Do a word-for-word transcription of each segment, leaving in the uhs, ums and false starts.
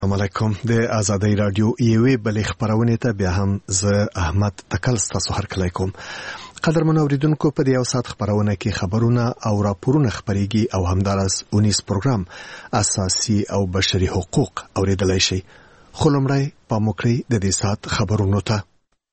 السلام علیکم. د آزادۍ رادیو یوې بلې خبرونه ته بیا هم زه احمد تکل ستاسو هرکلی کوم. قدرمن اوریدونکو، په دې یو ساعت خبرونه کې خبرونه او راپورونه خبريږي او همدارس اونیس پروګرام اساسي او بشري حقوق اوریدلای شي. خو لومړی پام وکړئ د دې ساعت خبرونو ته.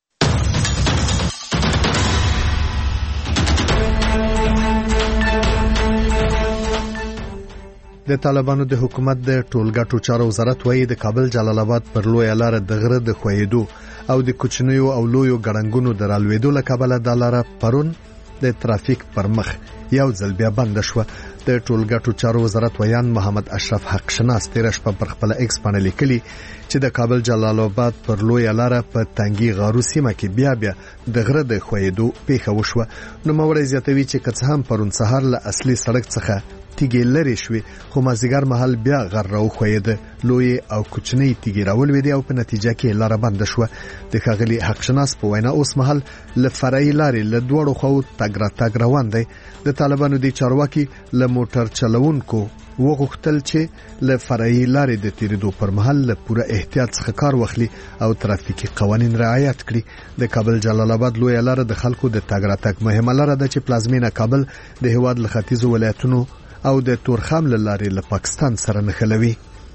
د طالبانو د حکومت د ټولګټو چارو وزارت وايي د کابل جلال آباد پر لوی لار د غره د خویدو او د کوچنیو او لویو ګړنګونو د رالوېدو له کبله د لار پرون د ترافیک پر مخ یو ځل بیا بند شو. د ټولګټو چارو وزارت ویان محمد اشرف حق شناس تیر شپه پر خپل ایکس باندې لیکلي چې د کابل جلال آباد پر لوی لار په تنګي غارو سیمه کې بیا بیا د غره د خویدو پیښه وشوه. نو موري زیاتوي چې کڅ هم پرون سهار له اصلي سړک څخه تیګې لري شوې، خو مازیګر محل بیا غر راو خویده، لوی او کوچنی تیګې راول وې او په نتیجه کې لار بند شوه. د خاغلی حق شناس په وینا اوس محل ل فرعي لارې له دوړو خو تګ را تګ روان دی. د طالبانو د چارواکي له موټر چلوونکو وغوښتل چې له فرعي لارې د تیریدو پر مهال له پوره احتیاط څخه کار واخلي او ترافیکي قوانین رعایت کړي. د کابل جلال آباد لوی لار د خلکو د تګ را تګ مهمه لار ده چې پلازمینه کابل د هیواد له ختیځو ولایتونو او د تورخم لارې له پاکستان سره نښلوي.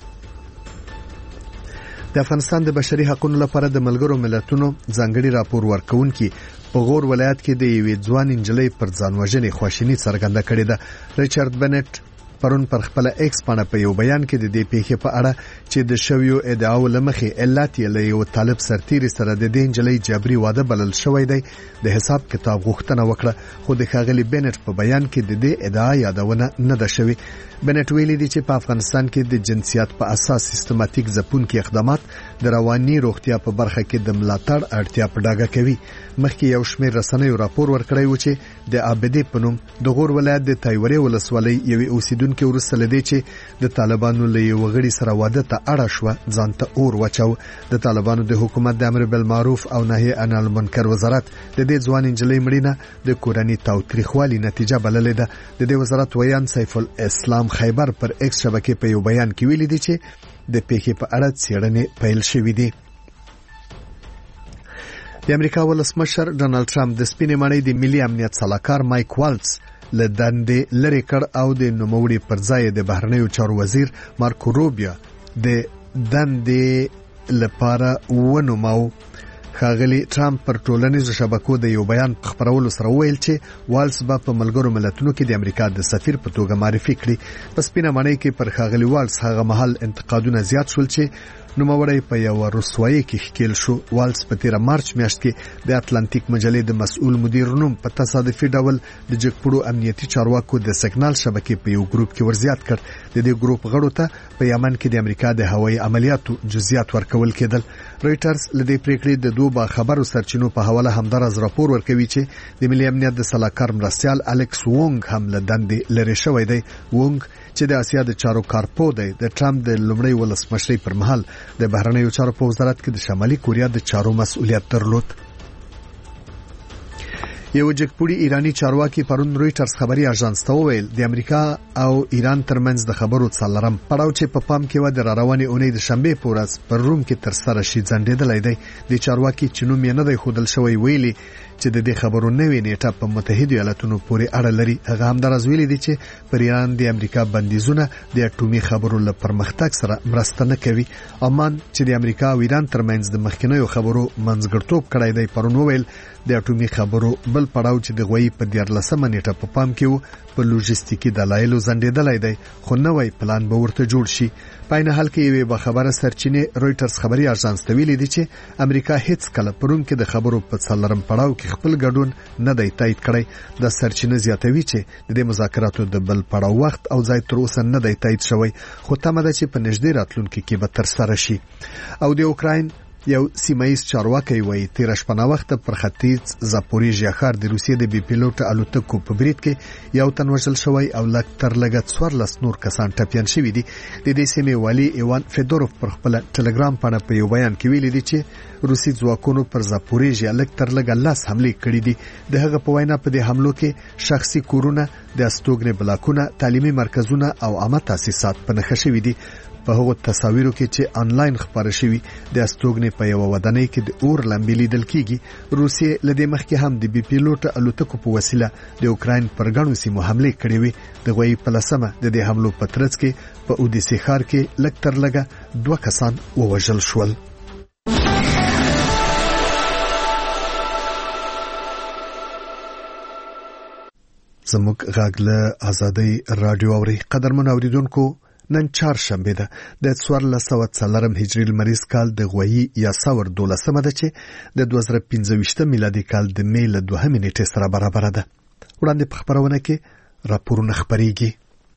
د افغانستان د بشري حقوقو لپاره د ملګرو ملتونو ځانګړي راپور ورکونکي په غور ولایت کې د یوې ځوان انجلۍ پر ځانوژنې خواشینی څرګنده کړې ده. ریچارډ بنټ پرون پر خپل ایکس باندې په یو بیان کې د دې پیښې په اړه چې د شویو ادعاو لمخې علت یې له یو طالب سرتیری سره د دې انجلۍ جبري واده بلل شوی دی د حساب کتاب غوښتنه وکړه، خو د خاغلی بنټ په بیان کې د دې ادعا یادونه نه ده شوې. بنټ ویلي دی چې په افغانستان کې د جنسیت په اساس سیستماتیک ځپونکي اقدامات د رواني روغتیا په برخه کې د ملاتړ اړتیا په ډاګه کوي. مخکې یو شمېر رسنیو راپور ورکړی و چې د عابدې په نوم د غور ولایت د تایوري ولسوالۍ یوې اوسیدونکو ورسره لدی چې د طالبانو له یو غړي سره واده ته اړه شو ځانته اور وچاو. د طالبانو د حکومت د امر بالمعروف او نهي عن المنکر وزارت د دې ځوان انجلۍ مړینه د کورنۍ تاوتریخوالي نتیجه بللې ده. د دې وزارت ویان سیف الاسلام خیبر پر ایکس شبکې په یو بیان کې ویلي دی چې د پیښې په اړه څېړنې پیل شوې دي. د امریکا ولسمشر ډونالد ټرمپ د سپینې ماڼۍ د ملي امنیت صلاحکار مایک والز له دندې لرې کړ او د نوموړي پر ځای د بهرنیو چارو وزیر مارکو روبیو د دندې لپاره ونوماو. خاغلی ټرمپ پر ټولنیزو شبکو د یو بیان خبرولو سره ویل چې والز به په ملګرو ملتونو کې د امریکا د سفیر په توګه معرفي کړي. په سپینه ماڼۍ کې پر خاغلی والز هغه مهال انتقادونه زیات شول چې نوموړی په یو رسوایی کې ښکیل شو. والز په تیر مارچ میاشت کې د اتلانتیک مجلې د مسؤل مدیر نوم په تصادفي ډول د جګپړو امنیتي چارواکو د سیګنال شبکې په یو ګروپ کې ورزیات کړ. د دې ګروپ غړو ته په یمن کې د امریکا د هوایي عملیاتو جزئیات ورکول کېدل. رويټرز لدې پریکړې د دوه با خبرو سرچینو په حواله همدارز راپور ورکوي چې د ملي امنیت د صلاحکار مرستيال الکس وونګ هم له دندې لري شوی دی. وونګ چې د اسیا د چارو کارپو دی د ټرمپ د لومړۍ ولسمشرۍ پر مهال د بهرنیو چارو په وزارت کې د شمالي کوریا د چارو مسؤلیت درلود. یو جګپوړي ایرانی چارواکي پرون رويټرز خبري اژانس ته وویل د امریکا او ایران ترمنځ د خبرو څلورم پړاو چې په پام کې و د رواني اونۍ د شنبه په ورځ پر روم کې تر سره شي ځنډېدلای دی. د چارواکي چې نوم یې نه دی ښودل شوی ویلي چې د دې خبرو نوې نیټه په متحده ایالاتونو پورې اړه لري. هغه هم درز ویلي دی چې پر ایران د امریکا بندیزونه د اټومي خبرو لپاره پرمختګ سره مرسته نه کوي. امان چې د امریکا او ایران ترمنځ د مخکینیو خبرو منځګړتوب کړی دی پرون وویل د اټومي خبرو بل پړاو چې د غوي په دیارلسمه نیټه په پام کې وو په لوجستیکي دلایلو ځنډېدلای دی، خو نوې پلان به ورته جوړ شي. په عین حال کې یوه به خبره سرچینه رويټرز خبري اژانس ته ویلي دی چې امریکا هیڅ کله پرون کې د خبرو په څلورم پړاو کې خپل ګډون نه دی تایید کړی. د سرچینه زیاتوي چې د دې مذاکراتو د بل پړاو وخت او ځای تر اوسه نه دی تایید شوی، خو تمه ده چې په نږدې راتلونکي کې به تر سره شي. او د اوکراین یو سیمایي چارواکي وایي تیر شپه وخت پر ختیځ زاپوریژیا ښار د روسیې د بي پیلوټ الوتکو په برید کې یو تن وژل شوی او لږ تر لږه څوارلس نور کسان ټپیان شوي دي. د دې سیمې والي ایوان فیدوروف پر خپل ټلګرام باندې په یو بیان کې ویلي دي چې روسي ځواکونو پر زاپوریژیا لږ تر لږه لاس حمله کړې دي. د هغه په وینا په دې حملو کې شخصي کورونه، د استوګنې بلاکونه، تعلیمي مرکزونه او عامه تاسیسات په نښه شوي دي. په هغو تصاویرو کې چې انلاین خبره شوي د استوګنې په یو ودانۍ کې د اور لمبې لیدل کیږي. روسیې لدې مخکې هم د بي پیلوټ الوتکو په وسیله د اوکراین پر ګڼو سیمو حمله کړې وي. د غوي په لسمه د دې حملو په ترڅ کې په اودیسې ښار کې لږ تر لږه دوه کسان ووژل شول. زموږ غږ له آزادۍ رادیو اوري. قدرمن اوریدونکو، نن چهارشنبه ده د څوارلس سوه څلورم هجري لمریز کال د غوي یا سور دولسمه ده چې د دوه زره پنځه ویشتم میلادي کال د می له دوهمې نیټې سره برابر ده. وړاندې په خبرونه کې راپورونه خپرېږي.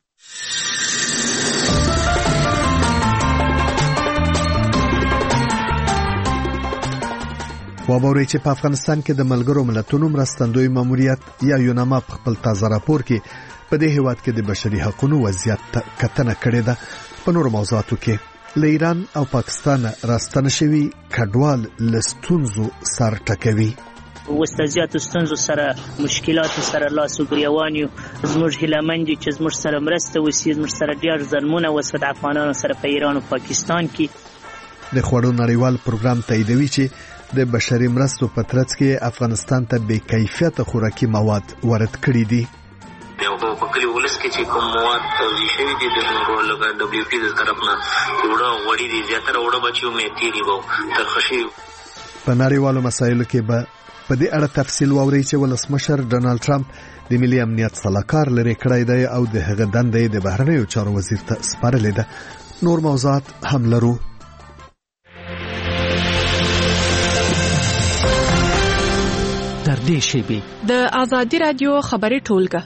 وابوري چې په افغانستان کې د ملګرو ملتونو مرستندوی ماموریت یا یوناما په خپل تازه راپور کې په دې هیواد کې د بشري حقوقو وضعیت کتنه کړې ده. په نورو موضوعاتو کې له ایران او پاکستان راستنه شوي کډوال له ستونزو سر ټکوي. وستازیاتو ستونزو سره مشکلاتو سره لاس وګریوان یو. زموږ هیله مند چې زموږ سره مرسته وشي. زموږ سره ډېر ظلمونه وشو د افغانانو سره په ایران او پاکستان کې. د خوړو نړیوال پروګرام تاییدوي چې د بشري مرستو په ترڅ کې افغانستان ته بې کیفیته خوراکي مواد وارد کړي دي. په کلی ولس کې چې کوم مواد توزیع شوي دي د لګا دبليو پی د طرف نه وړه وړي دي زیاتره وړه بچو مې تیری وو ترخشي. په نړیوالو مسایلو کې به په دې اړه تفصیل واوري چې ولسمشر ډونالد ټرمپ د ملي امنیت صلاحکار لري کړی دی او د هغه دندې د بهرنیو چارو وزیر ته سپارلې ده. نور موضوعات هم لرو. تر دې شی د آزادي رادیو خبري ټولګه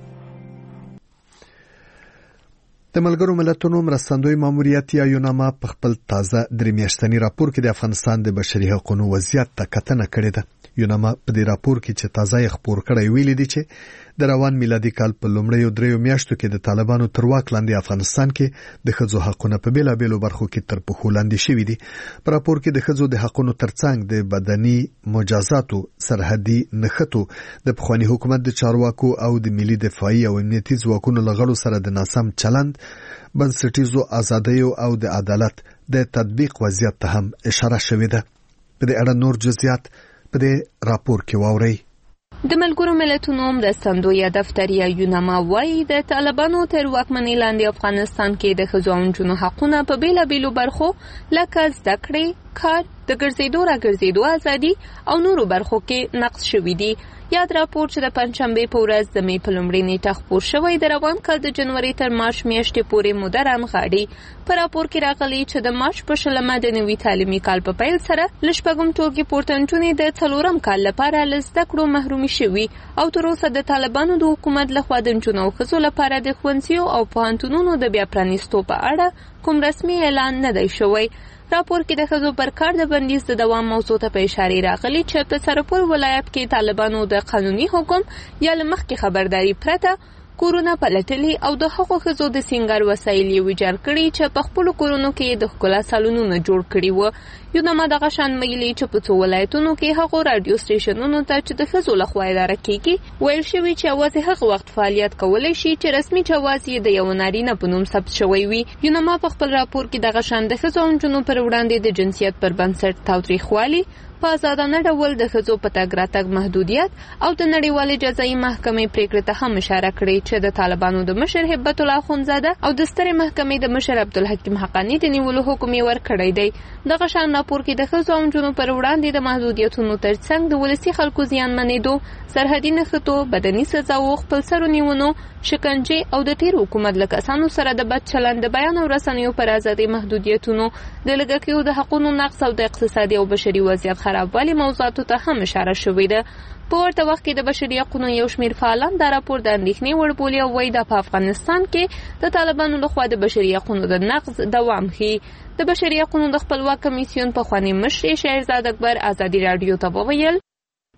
د ملګرو ملتونو مرستندوی ماموریت یا یوناما په خپل تازه درې میاشتنی راپور کې د افغانستان د بشري حقوقو وضعیت ته کتنه کړې ده. یوناما په دې راپور کې چې تازه خبر کړی ویلي دی چې د روان میلادي کال په لومړیو دریو میاشتو کې د طالبانو تر واک لاندې افغانستان کې د ښځو حقوقونه په بیلابېلو برخو کې تر پښو لاندې شوي دي. په راپور کې د ښځو د حقوقو ترڅنګ د بدني مجازاتو، سرحدي نښتو، د پخوانی حکومت د چارواکو او د ملي دفاعي او امنیتي ځواکونو لغړو سره د ناسم چلند، بنسټیزو ازادیو او د عدالت د تطبیق وضعیت ته هم اشاره شوې ده. په دې اړه نور جزئیات په دې راپور کې واورئ. د ملګرو ملتونو مرستندوی دفتر یا یوناما وايي د طالبانو تر واکمنۍ لاندې افغانستان کې د ښځو او نجونو حقونه په بیلابېلو برخو لکه زده کړې، کار، د ګرځېدو راګرځېدو ازادي او نورو برخو کې نقض شوي دي. یاد راپور چې د پنځشنبې په ورځ د می په لومړۍ نیټه خپور شوی د روان کال د جنوري تر مارچ میاشتې پورې موده رانغاړي. په راپور کې راغلي چې د مارچ په شلمه د نوي تعلیمي کال په پیل سره له شپږم ټولګي پورته نجونې د څلورم کال لپاره له زده کړو محرومې شوي او تر اوسه د طالبانو د حکومت لخوا د نجونو او ښځو لپاره د ښوونځیو او پوهنتونونو د بیا پرانیستو په اړه کوم رسمي اعلان نه دی شوی. راپور کې د ښځو پر کار د بندیز د دوام موضوع ته په اشاره راغلي چې په سرپور ولایت کې طالبانو د قانوني حکم یا له مخکې خبرداري پرته کورونه پلټلي او د هغو ښځو د سینګار وسایل یې ویجاړ کړي چې په خپلو کورونو کې د ښکلا سالونونه جوړ کړي وو. یوناما دغه شان ویلي چې په څو ولایتونو کې هغو راډیو سټیشنونو ته چې د ښځو لخوا اداره کیږي ویل شوي چې یوازې هغه وخت فعالیت کولی شي چې رسمي جواز یې د یو نارینه په نوم ثبت شوی وي. یوناما په خپل راپور کې دغه شان د ښځو او نجونو پر وړاندې د جنسیت پر بنسټ تاوتریخوالي، په آزادانه ډول د ښځو په تګ راتګ محدودیت او د نړیوالې جزایي محکمې پریکړې ته هم اشاره کړې چې د طالبانو د مشر هبت الله اخوندزاده او د سترې محکمې د مشر عبدالحکیم حقانی د نیولو حکم یې ورکړی دی. دغه شان راپور کې د ښځو او نجونو پر وړاندې د محدودیتونو ترڅنګ د ولسي خلکو زیانمنېدو، سرحدي نښتو، بدني سزاو، خپلسرو نیونو، شکنجې او د تیر حکومت له کسانو سره د بد چلند، د بیان او رسنیو پر ازادۍ محدودیتونو، د لږکیو د حقوقو نقض او د اقتصادي او بشري وضعیت خرابوالي موضوعاتو ته هم اشاره شوې ده. په ورته وخت کې د بشري حقوقو یو شمېر فعالان دا راپور د اندېښنې وړ بولي او وایي دا په افغانستان کې د طالبانو لخوا د بشري حقوقو د نقض دوام ښيي. د بشري حقوقو د خپلواک کمیسیون پخوانی مشر شهرزاد اکبر ازادي راډیو ته وویل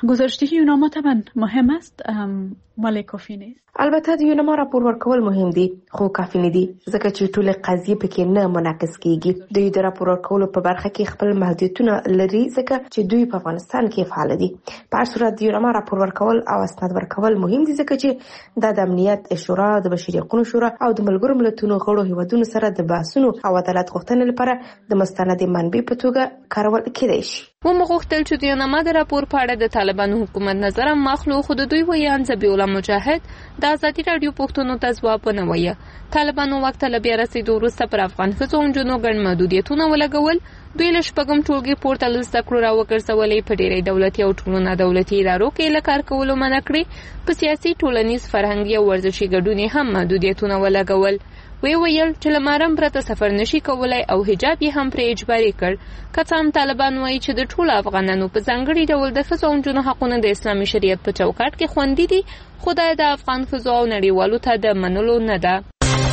گزارشدهی یوناما طبعا مهم است ولی کافی نیست. البته د یوناما راپور ورکول مهم دي خو کافي نه دي ځکه چې ټول قضیه پکې نه منعکس کیږي. دوی د راپور ورکولو په برخه کې خپل محدودیتونه لري ځکه چې دوی په افغانستان کې فعال دي. په هر صورت د یوناما راپور ورکول او اسناد ورکول مهم دي ځکه چې دا د امنیت شورا، د بشري حقوقو شورا او د ملګرو ملتونو غړو هیوادونو سره د بحثونو او عدالت غوښتنې لپاره د مستند منبع په توګه کارول کېدای شي. و مغوښتل چې د یوناما د راپور په اړه د طالبانو حکومت نظر مخلو خود دوی ویان زبی الله مجاهد د ازادي رادیو پښتنو ته ځواب نه وایي. طالبانو وخت له بیا رسیدو وروسته پر افغان ښځو او نجونو ګڼ محدودیتونه ولګول. دوی له شپږم ټولګي پورته له زده کړو راوګرځولې. په ډېری دولتي او ټولو نه دولتي ادارو کې له کار کولو منع کړې. په سیاسي، ټولنیز، فرهنګي او ورزشي ګډون هم محدودیتونه ولګول. وی ویل چې لمرم پرته سفر نشي کولای او حجاب یې هم پرې اجباري کړ. که څه هم طالبان وایي چې د ټولو افغانانو په ځانګړي ډول د ښځو او نجونو حقونه د اسلامي شریعت په چوکاټ کې خوندي دي، خو دا د افغان ښځو او نړیوالو ته د منلو نه ده.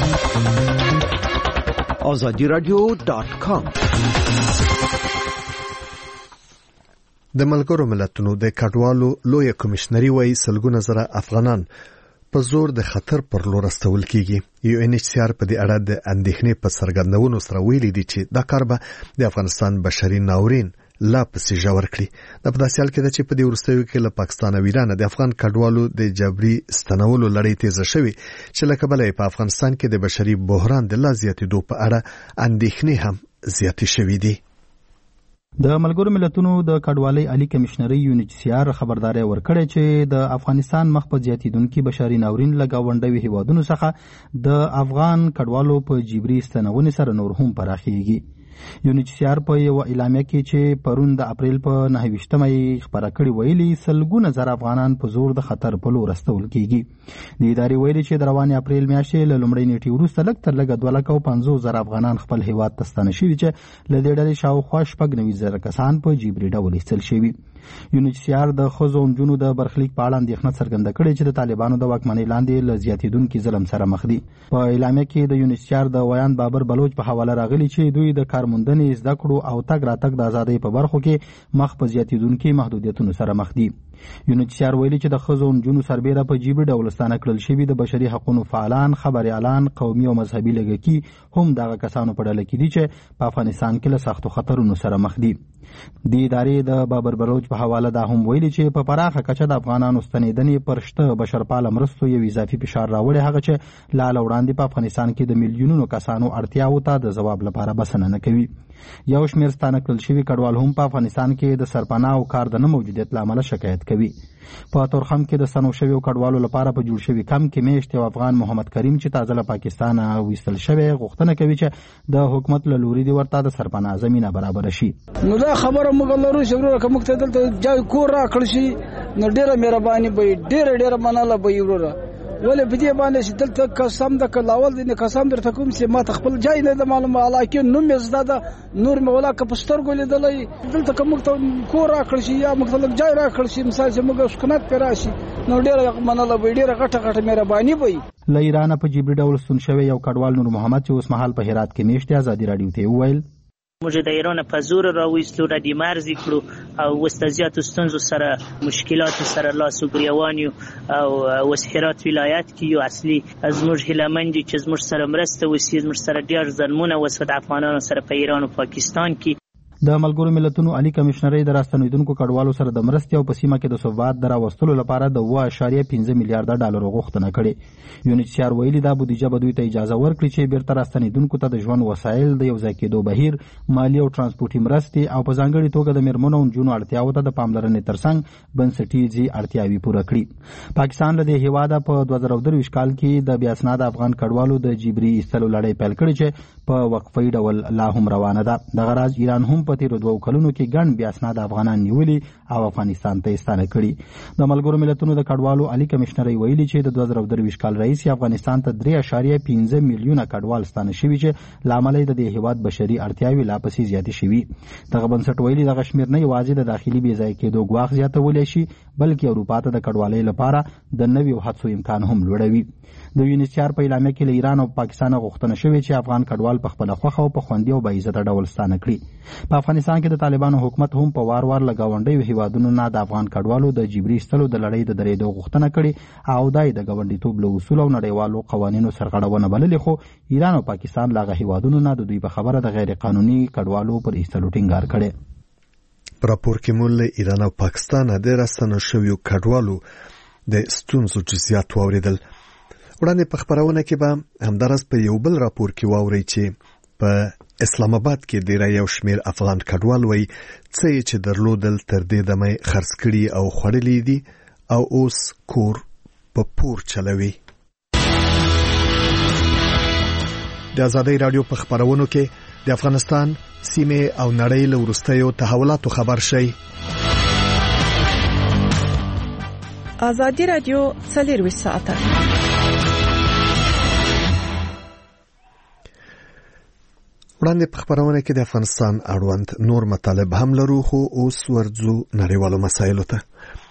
آزادی رادیو ډاټ کام د ملګرو ملتونو د کډوالو لوی کمشنري وایي سلګونه زره افغانان په زور د خطر پر لور استول کیږي. یو ان ایچ سی آر په دې اړه د اندېښنې په څرګندونو سره ویلي دي چې دا کار به د افغانستان بشري ناورین لا پسې ژور کړي. دا په داسې حال کې ده چې په دې وروستیو کې له پاکستان او ایران د افغان کډوالو د جبري ستنولو لړۍ تیزه شوې چې له کبله په افغانستان کې د بشري بحران د لا زیاتېدو په اړه اندېښنې هم زیاتې شوې دي. د ملګرو ملتونو د کډوالۍ عالی کمشنري یو ان ایچ سی آر خبرداري ورکړې چې د افغانستان مخ په زیاتیدونکو بشري ناورین له گاونډوي هیوادونو څخه د افغان کډوالو په جبري ستنونې سره نور هم پراخیږي. یو ان ایچ سی آر په یو اعلامیه کې چې پرون د اپریل په نهه ویشتمه یې خبره کړې ویلي سلګونه زره افغانان په زور د خطر په لور استول کیږي. د ادارې ویلي چې د روانې اپریل میاشتې له لومړۍ نیټې وروسته لږ تر لږه دوه لکه او پنځوس زره افغانان خپل هیواد ته ستانه شوي چې له دې ډلې شاوخوا شپږ نوي زره کسان په جبري ډول ایستل شوي. یو ان ایچ سی آر د ښځو او نجونو د برخلیک په اړه اندېښنه څرګنده کړې چې د طالبانو د واکمنۍ لاندې له زیاتېدونکي ظلم سره مخ دي. په اعلامیه کې د یو ان ایچ سی آر د ویان بابر بلوچ په حواله راغلي چې دوی د کارموندنې، زده کړو او تګ راتګ د ازادۍ په برخو کې مخ په زیاتېدونکي محدودیتونو سره مخ دي. یو ان ایچ سی آر ویلي چې د ښځو او نجونو سربیره په جبري ډول ستانه کړل شوي د بشري حقوقو فعالان، خبریالان، قومي او مذهبي لږکي هم دغه کسانو په ډله کې دي چې په افغانستان کې له سختو خطرونو سره مخ دي. د ادارې د بابر بلوچ په حواله دا هم ویلي چې په پراخه کچه د افغانانو ستنېدنې پر شته بشرپاله مرستو یو اضافي فشار راوړی، هغه چې لا له وړاندې په افغانستان کې د میلیونونو کسانو اړتیاوو ته د ځواب لپاره بسنه نه کوي. یو شمېر ستانه کړل شوي کډوال هم په افغانستان کې د سرپناه او کار د نه موجودیت له امله شکایت کوي. په تورخم کې د ستنو شویو کډوالو لپاره په جوړ شوي کمپ کې میشت یو افغان محمد کریم چې تازه له پاکستان ویستل شوی غوښتنه کوي چې د حکومت له لوري دی ورته د سرپناه زمینه برابر شي. نو دا خبره موږ لرو چې ورته کوم ته دلته جای کور را کړی شي نو ډیره مهرباني به ډیره ډیره مناله به ورته ولې په دې باندې چې دلته قسم د کلاول دي قسم درته کوم چې ما خپل جای نه معلومه علاقه نو مې زده نور مولا که پستر ګولې دلې دلته کوم ته کور را کړی شي یا مختلف جای را کړی شي مثال چې موږ سکونت پر راشي نو ډیره مناله به ډیره غټه غټه مهرباني وي. له ایران په جبري ډول ستون شوی یو کډوال نور محمد چې اوس مهال په هرات کې میشت ازادي رادیو ته وویل موږ د ایران په زور راوېستلو را دي مرزي کړو او وستزيات ستونزو سره مشکلات سره لاس وګریوان او وسهرات ولایت کې یو اصلي زموږ هلمند چې زموږ سره مرسته وسیز موږ سره ډیر ظلمونه وسود افغانانو سره په ایران او پاکستان کې. د ملګرو ملتونو عالی کمشنري د راستنیدونکو کډوالو سره د مرستې او په سیمه کې د ثبات د راوستلو لپاره د اوه اعشاریه پنځه میلیارډ ډالر غوښتنه کړې. یو ان ایچ سی آر ویلي دا بودیجه به دوی ته اجازه ورکړي چې بیرته راستنیدونکو ته د ژوند وسایل، د یو ځای کېدو بهیر، مالی او ترانسپورتي مرستې او په ځانګړي توګه د میرمنو او نجونو اړتیاوو ته د پاملرنې ترڅنګ بنسټیزي اړتیاوې پوره کړي. پاکستان له دې هیواده په دوه زره درویشت کال کې د بې اسناده افغان کډوالو د جبري ایستلو لړۍ پیل کړې چې په وقفي ډول لا هم روانه ده. دغه راز ایران هم په تیرو دوو کلونو کې ګڼ بې اسناده افغانان نیولي او افغانستان ته ستانه کړي. د ملګرو ملتونو د کډوالو عالی کمشنري ویلي چې د دوه زره درویشت کال راهیسې افغانستان ته درې اعشاریه پنځه میلیونه کډوال ستانه شوي چې له امله د دې هیواد بشري اړتیاوې لا پسې زیاتې شوي. دغه بنسټ ویلي دغه شمېر نه یوازې د داخلي بې ځای کېدو ګواښ زیاتولی شي بلکې اروپا ته د کډوالۍ لپاره د نویو هڅو امکان هم لوړوي. د یو ان ایچ سی آر په اعلامیه کې له ایران او پاکستان غوښتنه شوې چې افغان کډوال کډوال په خپل خوخه او په خوندي او باعزته ډول ستانه کړي. په افغانستان کې د طالبانو حکومت هم په وار وار لګاونډي هیوادونو نه د افغان کډوالو د جبري استلو د لړۍ د درېدو غوښتنه کړي او دای د ګاونډیتوب له اصول او نړیوالو قوانینو سرغړونه بللې، خو ایران او پاکستان لاغه هیوادونو نه د دوی په خبره د غیر قانوني کډوالو پر ایستلو ټینګار کړي. په راپور کې مول ایران او پاکستان د راستنه شویو کډوالو د ستونزو جزئیات واوریدل. وړاندې په خبرونه کې به همدارس په یو بل راپور کې واوري چې په اسلام آباد کې ډیر یو شمیر افغان کډوال وای څه چې درلودل تر دې دمه خرڅ کړي او خړلې دي او اوس کور په پور چلوي. د آزادۍ رادیو په خبرونو کې د افغانستان سیمه او نړۍ له وروستیو تحولاتو خبر شي. آزادی رادیو څلور ساعته وړاندې په خبرونه کې د افغانستان اړوند نور مطالب هم لرو، خو اوس ورځو نړیوالو مسایلو ته.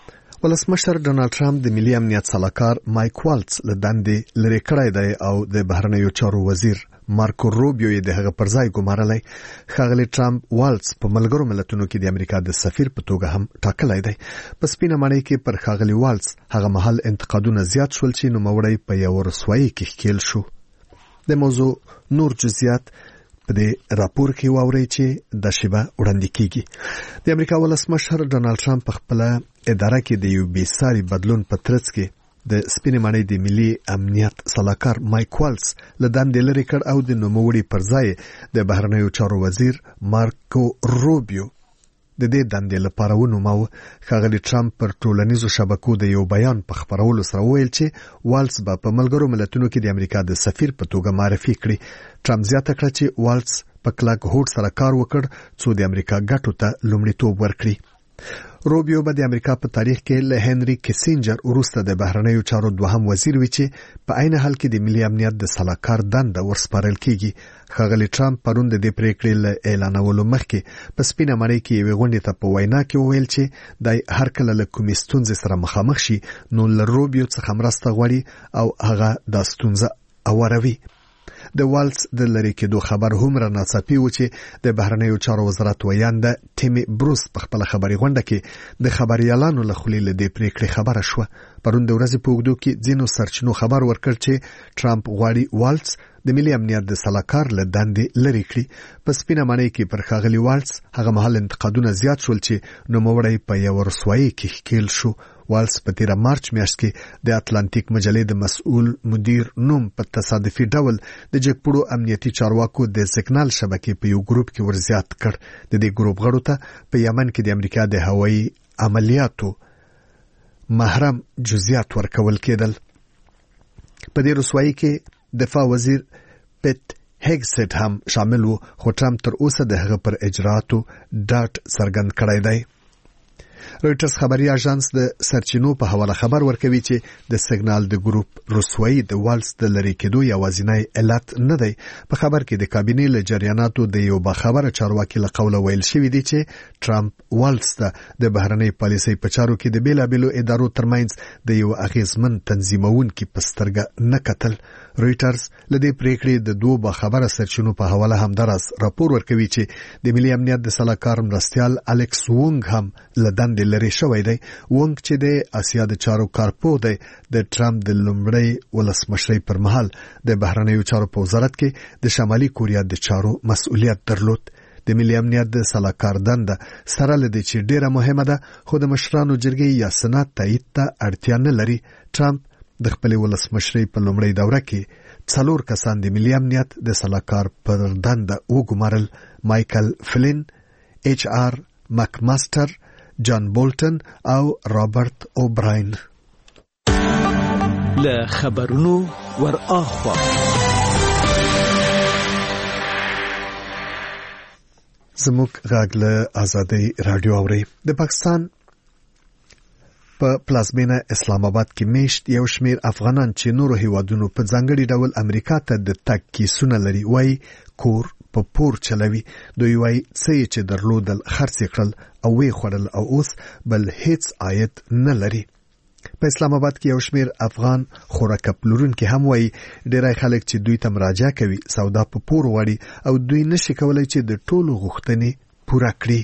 ولسمشر ډونالد ټرمپ د ملي امنیت سلاکار مایک والټس له دندې لرې کړی دی او د بهرنیو چارو وزیر مارکو روبیو یې د هغه پر ځای ګمارلی. ښاغلی ټرمپ والټس په ملګرو ملتونو کې د امریکا د سفیر په توګه هم ټاکلی دی. په سپینه ماڼۍ کې پر ښاغلی والټس هغه مهال انتقادونه زیات شول چې نوموړی په یو رسوایي کې ښکېل شو. د موضوع نور جزئیات په دې راپور کې واورئ چې د شیبه وړاندې کیږي. د امریکا ولسمشر ډونالد ټرمپ په خپل اداره کې د یو بیساري بدلون په ترڅ کې د سپینې ماڼۍ د ملي امنیت سلاکار مایک والټس له دندې لرې کړ او د نوموړي پر ځای د بهرنیو چارو وزیر مارکو روبیو د دې دندې لپاره ونوماوه. ښاغلی ټرمپ پر ټولنیزو شبکو د یو بیان په خپرولو سره وویل چې والټس به په ملګرو ملتونو کې د امریکا د سفیر په توګه معرفي کړي. ټرمپ زیاته کړه چې والټس په کلک هوډ سره کار وکړ څو د امریکا ګټو ته لومړیتوب ورکړي. روبیو به د امریکا په تاریخ کې له هنري کیسینجر وروسته د بهرنیو چارو دوهم وزیر وي چې په عین حال کې د ملي امنیت د سلاکار دنده ورسپارل کیږي. ښاغلی ټرمپ پرون د دې پریکړې له اعلانولو مخکې په سپینه ماڼۍ کې یوې غونډې ته په وینا کې وویل چې دی هر کله له کومې ستونزې سره مخامخ شي نو له روبیو څخه مرسته غواړي او هغه دا ستونزه اوروي. د والټس د لری کېدو خبر هم را ناڅاپي و چې د بهرنیو چارو وزارت ویانده ټیمی بروس په خپل خبري غونډه کې د خبريالانو له خولې له دې پریکړې خبره شوه. پرون د ورځې په اوږدو کې ځینو سرچینو خبر ورکړ چې ټرمپ غواړي والټس د ملي امنیت د سلاکار له دندې لرې کړي. په سپینه ماڼۍ کې پر ښاغلي والټس هغه مهال انتقادونه زیات شول چې نوموړی په یو رسوایي کې ښکېل شو. والټس په تیره مارچ میاشت کې د اتلانتیک مجلې د مسؤل مدیر نوم په تصادفي ډول د جګپړو امنیتي چارواکو د سیګنال شبکې په یو ګروپ کې ورزیات کړ. د دې ګروپ غړو ته په یمن کې د امریکا د هوایي عملیاتو محرم جزئیات ورکول کېدل. په دې رسوایي کې دفاع وزیر پټ هیګسټ هم شامل و، خو ټرمپ تر اوسه د هغه پر اجراتو ډاټ څرګند کړی دی. رویټرز خبري اژانس د سرچینو په حواله خبر ورکوي چې د سیګنال د ګروپ رسوایی د والټس د لری کېدو یوازینی علت نه دی. په خبر کې د کابینې له جریاناتو د یو باخبره چارواکي له قوله ویل شوی دی چې ټرمپ والټس ته د بهرنۍ پالیسۍ په چارو کې د بیلابېلو ادارو ترمنځ د یو اغیزمن تنظیمونکي په سترګه نه کتل. رویټرز له دې پریکړې د دوه باخبره سرچینو په حواله همدارس راپور ورکوي چې د ملي امنیت د سلاکار مرستیال الیکس وونګ هم له دندې لرې شوی دی. وونګ چې د اسیا د چارو کارپوه دی د ټرمپ د لومړۍ ولسمشرۍ پر مهال د بهرنیو چارو په وزارت کې د شمالي کوریا د چارو مسؤلیت درلود. د ملي امنیت د سلاکار دنده سره لدی چې ډیره مهمه ده، خو د مشرانو جرګې یا سنات تایید ته اړتیا نه لري. ټرمپ د خپل ولسمشرۍ په لومړۍ دوره کې څلور کسان د ملي امنیت د سلاکار پر دنده وګمارل: مایکل فلین، ایچ آر مکماستر، جان بولټن او رابرټ اوبراین. له خبرونو ور اخوا زموږ غږ له آزادۍ رادیو اوري. د پاکستان په پلازمینه اسلام آباد کې میشت یو شمیر افغانان چې نورو هیوادونو په ځانګړي ډول امریکا ته د تګ کیسونه لري وایي کور په پور چلوي. دوی وایي څه چې درلودل خرڅ کړل او وی خوړل او اوس بل هیڅ عاید نه لري. په اسلام آباد کې یو شمېر افغان خوراک پلورونکي هم وایي ډېری خلک چې دوی ته مراجعه کوي سودا په پور غواړي او دوی نشي کولای چې د ټولو غوښتنې پوره کړي.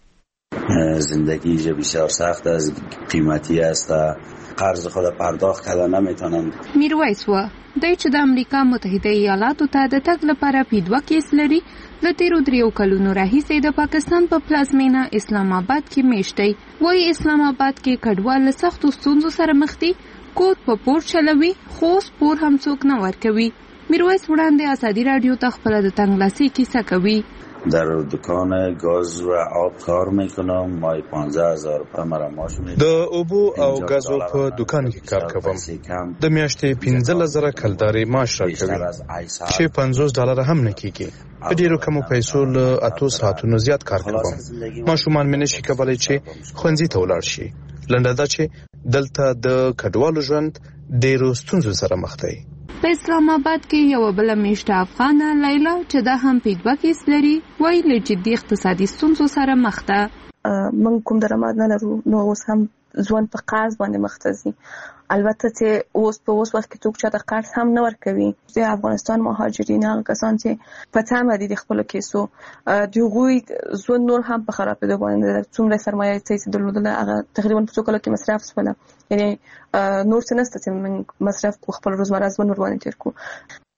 زندگی بسیار سخت است، قیمتی است، قرض خود پرداخت کردن نمیتونند. میرویس و دای چې د امریکا متحده ایالاتو ته د تګ لپاره پیډوا کیس لري له تیرو دریو کلونو راهیسې د پاکستان په پلازمینه اسلام آباد کې میشت دی. وایي اسلام آباد کې کډوال له سختو ستونزو سره مخ دي، کود په پور چلوي خو سپور هم څوک نه ورکوي. میرویس وړاندې ازادي رادیو ته خپله د تنګلاسي کیسه کوي. در دکان گاز و آب کار میکنم، مای پانزده هزار روپیه مرا معاش میده. د اوبو او غازو په دکان کې کار کوم. د میاشتې پنځه زره کلداري معاش راکوي چې پنځوس ډالر هم نه کیږي. په ډیرو کمو پیسو له اتو ساعتونو زیات کار کوم. ماشومان مې نشي کولای چې ښوونځي ته ولاړ شي. لنډه دا چې دلته د کډوالو ژوند ډیرو ستونزو سره مخ دی. په اسلام آباد کې یو بل میشته افغانه لیلا چې دا هم پیډوا کیس لري وایي له جدي اقتصادي ستونزو سره مخ ده. موږ کوم درآمد نه لرو نو اوس هم ژوند په قرض باندې مخ ته ځي. البته چې اوس په اوس وخت کې څوک چاته قرض هم نه ورکوي. د افغانستان مهاجرین هغه کسان چې په تمه دي د خپلو کیسو د هغوی ژوند نور هم په خرابېدو باندې څومره سرمایه چې درلودله هغه تقریبا په څو کلو کې مصرف شوله. یعنی نور څه نشته چې موږ مصرف کو خپل روزمره ژوند ور باندې تیر کو.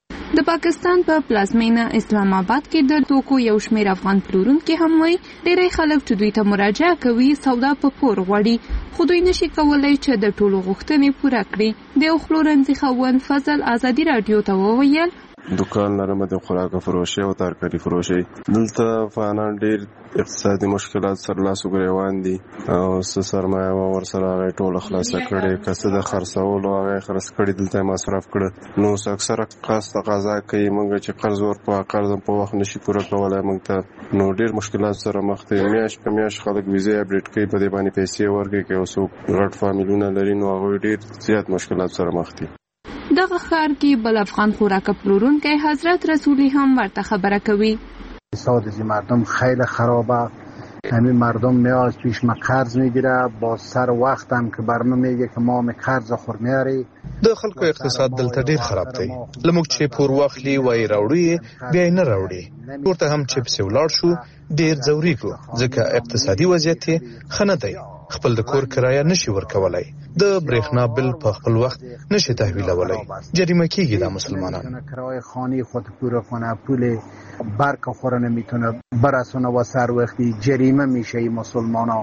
د پاکستان په پلازمینه اسلام آباد کې د توکو یو شمېر افغان پلورونکي هم وایي ډېری خلک چې دوی ته مراجعه کوي سودا په پور غواړي خو دوی نشي کولی چې د ټولو غوښتنې پوره کړي. د پلورنځي خاوند فضل ازادي رادیو ته وویل دکان لرم د خوراک فروشي او ترکاري فروشي. دلته افغانان ډېر اقتصادي مشکلات سره لاس وګریوان دي او سرمایه ور سره ټول خلاص کړي کسه د خرڅولو هغه خرڅ کړي دلته مصرف کړي. نو اکثره قصد تقاضا کوي موږ چې قرض ورکو قرض په وخت نشي پوره کولای موږ ته نو ډېر مشکلات سره مخ دي. میاش په میاش خلک ویزه اپډیټ کوي په دې باندې پیسې ورکوي که اوسو غټ فامیلونه لري نو هغه ډېر زیات مشکلات سره مخ دي. دغه ښار کې بل افغان خوراک پلورونکی حضرت رسولی هم ورته خبره کوي. اقتصاد مردم خیلی خرابه. همین مردم میاد تویش ما قرض میگیره با سر وقت هم که برنامه میگه که ما می قرض خور میاری. د خلکو اقتصاد دلته ډیر خراب دی. لموږ چې پور واخلي وای راوړي بیا نه راوړي. ورته هم چې په ولاړ شو ډیر ضروري کو ځکه اقتصادي وضعیت خنه دی. خپل د کور کرایه نشي ورکولای. د برېښنا بل په خپل وخت نشي تحویلولای. جریمه کیږي د مسلمانانو. کرایه خانه خود پوره کنه پول برق خور نمیتونه برسونه و سر وقتی جریمه میشه مسلمانا.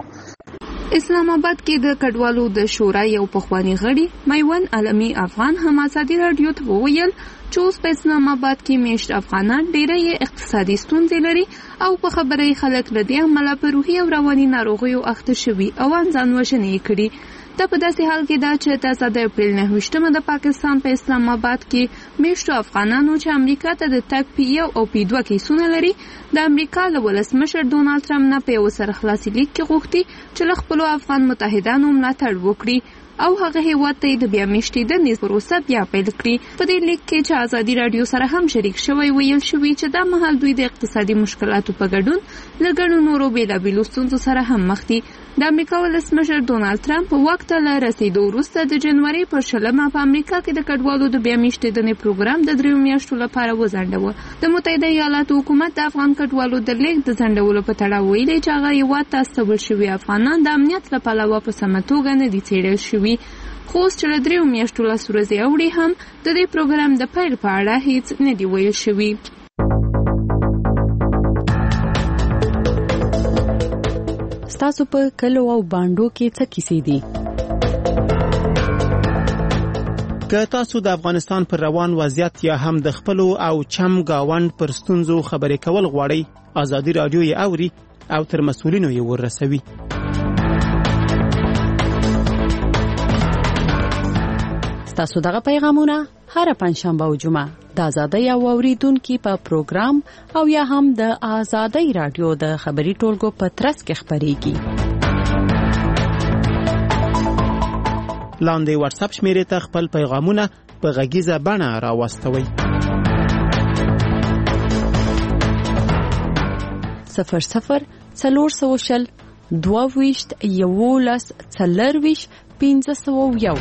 اسلام آباد کې د کډوالو د شورا یو پخوانی غړي میوند علمي افغان هم ازادي رادیو ته وویل چې اوس په اسلام آباد کې میشت افغانان ډېرې اقتصادي ستونزې لري او په خبره خلک له دې امله په روحي او رواني ناروغیو اخته شوي او ځان وژنې کړي. دا په داسې حال کې ده چې تازه د اپریل نهه ویشتمه د پاکستان په اسلام آباد کې میشتو افغانانو چې امریکا ته د تګ په یو او په دوه کیسونه لري د امریکا له ولسمشر ډونالډ ټرمپ نه په یو سرخلاصي لیک کې غوښتي چې له خپلو افغان متحدانو ملاتړ وکړي او هغه هیواد ته د بیا میشتېدنې پروسه بیا پیل کړي. په دې لیک کې چې ازادي رادیو سره هم شریک شوی ویل شوي چې دا مهال دوی د اقتصادي مشکلاتو په ګډون له ګڼو نورو بېلابېلو ستونزو سره هم مخ دي. د امریکا ولسمشر ډونالډ ټرمپ واک ته له رسېدو وروسته د جنوري پر شلمه په امریکا کې د کډوالو د بیا میشتېدنې پروګرام د دریو میاشتو لپاره وځنډاوه. د متحده ایالاتو حکومت د افغان کډوالو د لیږد د ځنډولو په تړاو ویلي چې هغه هېواد ته استول شوي افغانان د امنیت له پلوه په سمه توګه نه دي څېړل شوي. خو اوس چې له دریو میاشتو لس ورځې اوړي هم د دې پروګرام د پیل په اړه هیڅ نه دي ویل شوي. ستاسو په کلو او بانډو کې څه کیسې دي؟ که تاسو د افغانستان پر روان وضعیت یا هم د خپلو او چم گاوند پر ستونزو خبرې کول غواړئ ازادي رادیو یې اوري او تر مسؤلینو یې ورسوي. ستاسو دغه پیغامونه هر پنځشنبه او جمعه د آزادۍ او اوریدونکو په پروګرام او یا هم د آزادۍ رادیو د خبري ټولګو په ترڅ کې خبريږي. لاندې واتس اپ شمیرې ته خپل پیغامونه په غږیزه بڼه راوستوئ. صفر صفر څلور سوه شل دوه ویشت یولس څلرویشت پنځه سوه یو.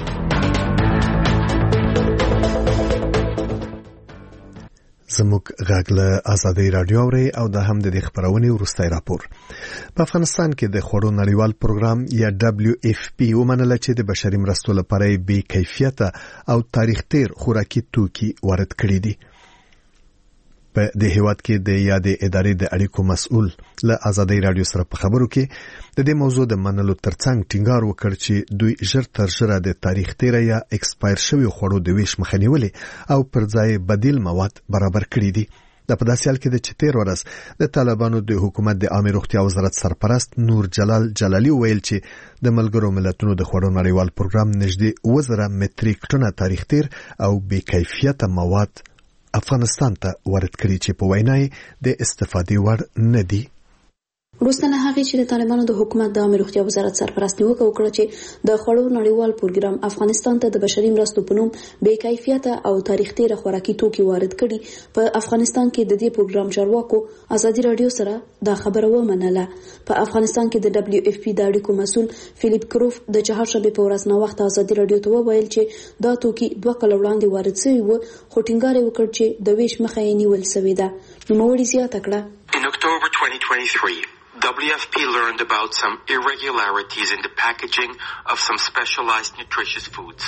زموږ غږ له آزادۍ رادیو اوري او د هم د خبرونې وروستي راپور. په افغانستان کې د خوړو نړیوال پروګرام یا دبليو اف پی ومنله چې د بشري مرستو لپاره بې کیفیته او تاریخ تیر خوراکي توکي وارد کړي دي. په د هیواد کې د یادې ادارې د اړیکو مسؤل له آزادۍ رادیو سره په خبرو کې د دې موضوع د منلو ترڅنګ ټینګار وکړ چې دوی ژر تر ژره د تاریخ تیر یا ایکسپایر شوی خوړو د ویش مخه نیولې او پر ځای بدیل مواد برابر کړي دي. د په داسې حال کې د چتیر ورځ د طالبانو د حکومت د عامه روغتیا وزارت سرپرست نور جلال جلالی ویل چې د ملګرو ملتونو د خوړو نړیوال پروګرام نږدې وزره متریک ټنه تاریخ تیر او بې کیفیته مواد افغانستان ته وارد کړي چې په وینای د استفادې وړ نه دي. وروستنه هغه چې د طالبانو د حکومت د عامه روغتیا وزارت سرپرست نیوکه وکړه چې د خوړو نړیوال پروګرام افغانستان ته د بشري مرستو په نوم بې کیفیته او تاریخ تیر خوراکي توکي وارد کړي. په افغانستان کې د دې پروګرام چارواکو آزادي رادیو سره دا خبره ومنله. په افغانستان کې د دبليو اف پی د اړیکو مسؤل فلیپ کروف د چهارشنبه په ورځ نو وخت آزادي رادیو ته وویل چې دا توکي دوه کال وړاندې وارد شوي وو، خو ټینګار وکړ چې د ویش مخه یې نیول شوې ده. نوموړي زیاته کړه In October twenty twenty-three, W F P learned about some irregularities in the packaging of some specialized nutritious foods.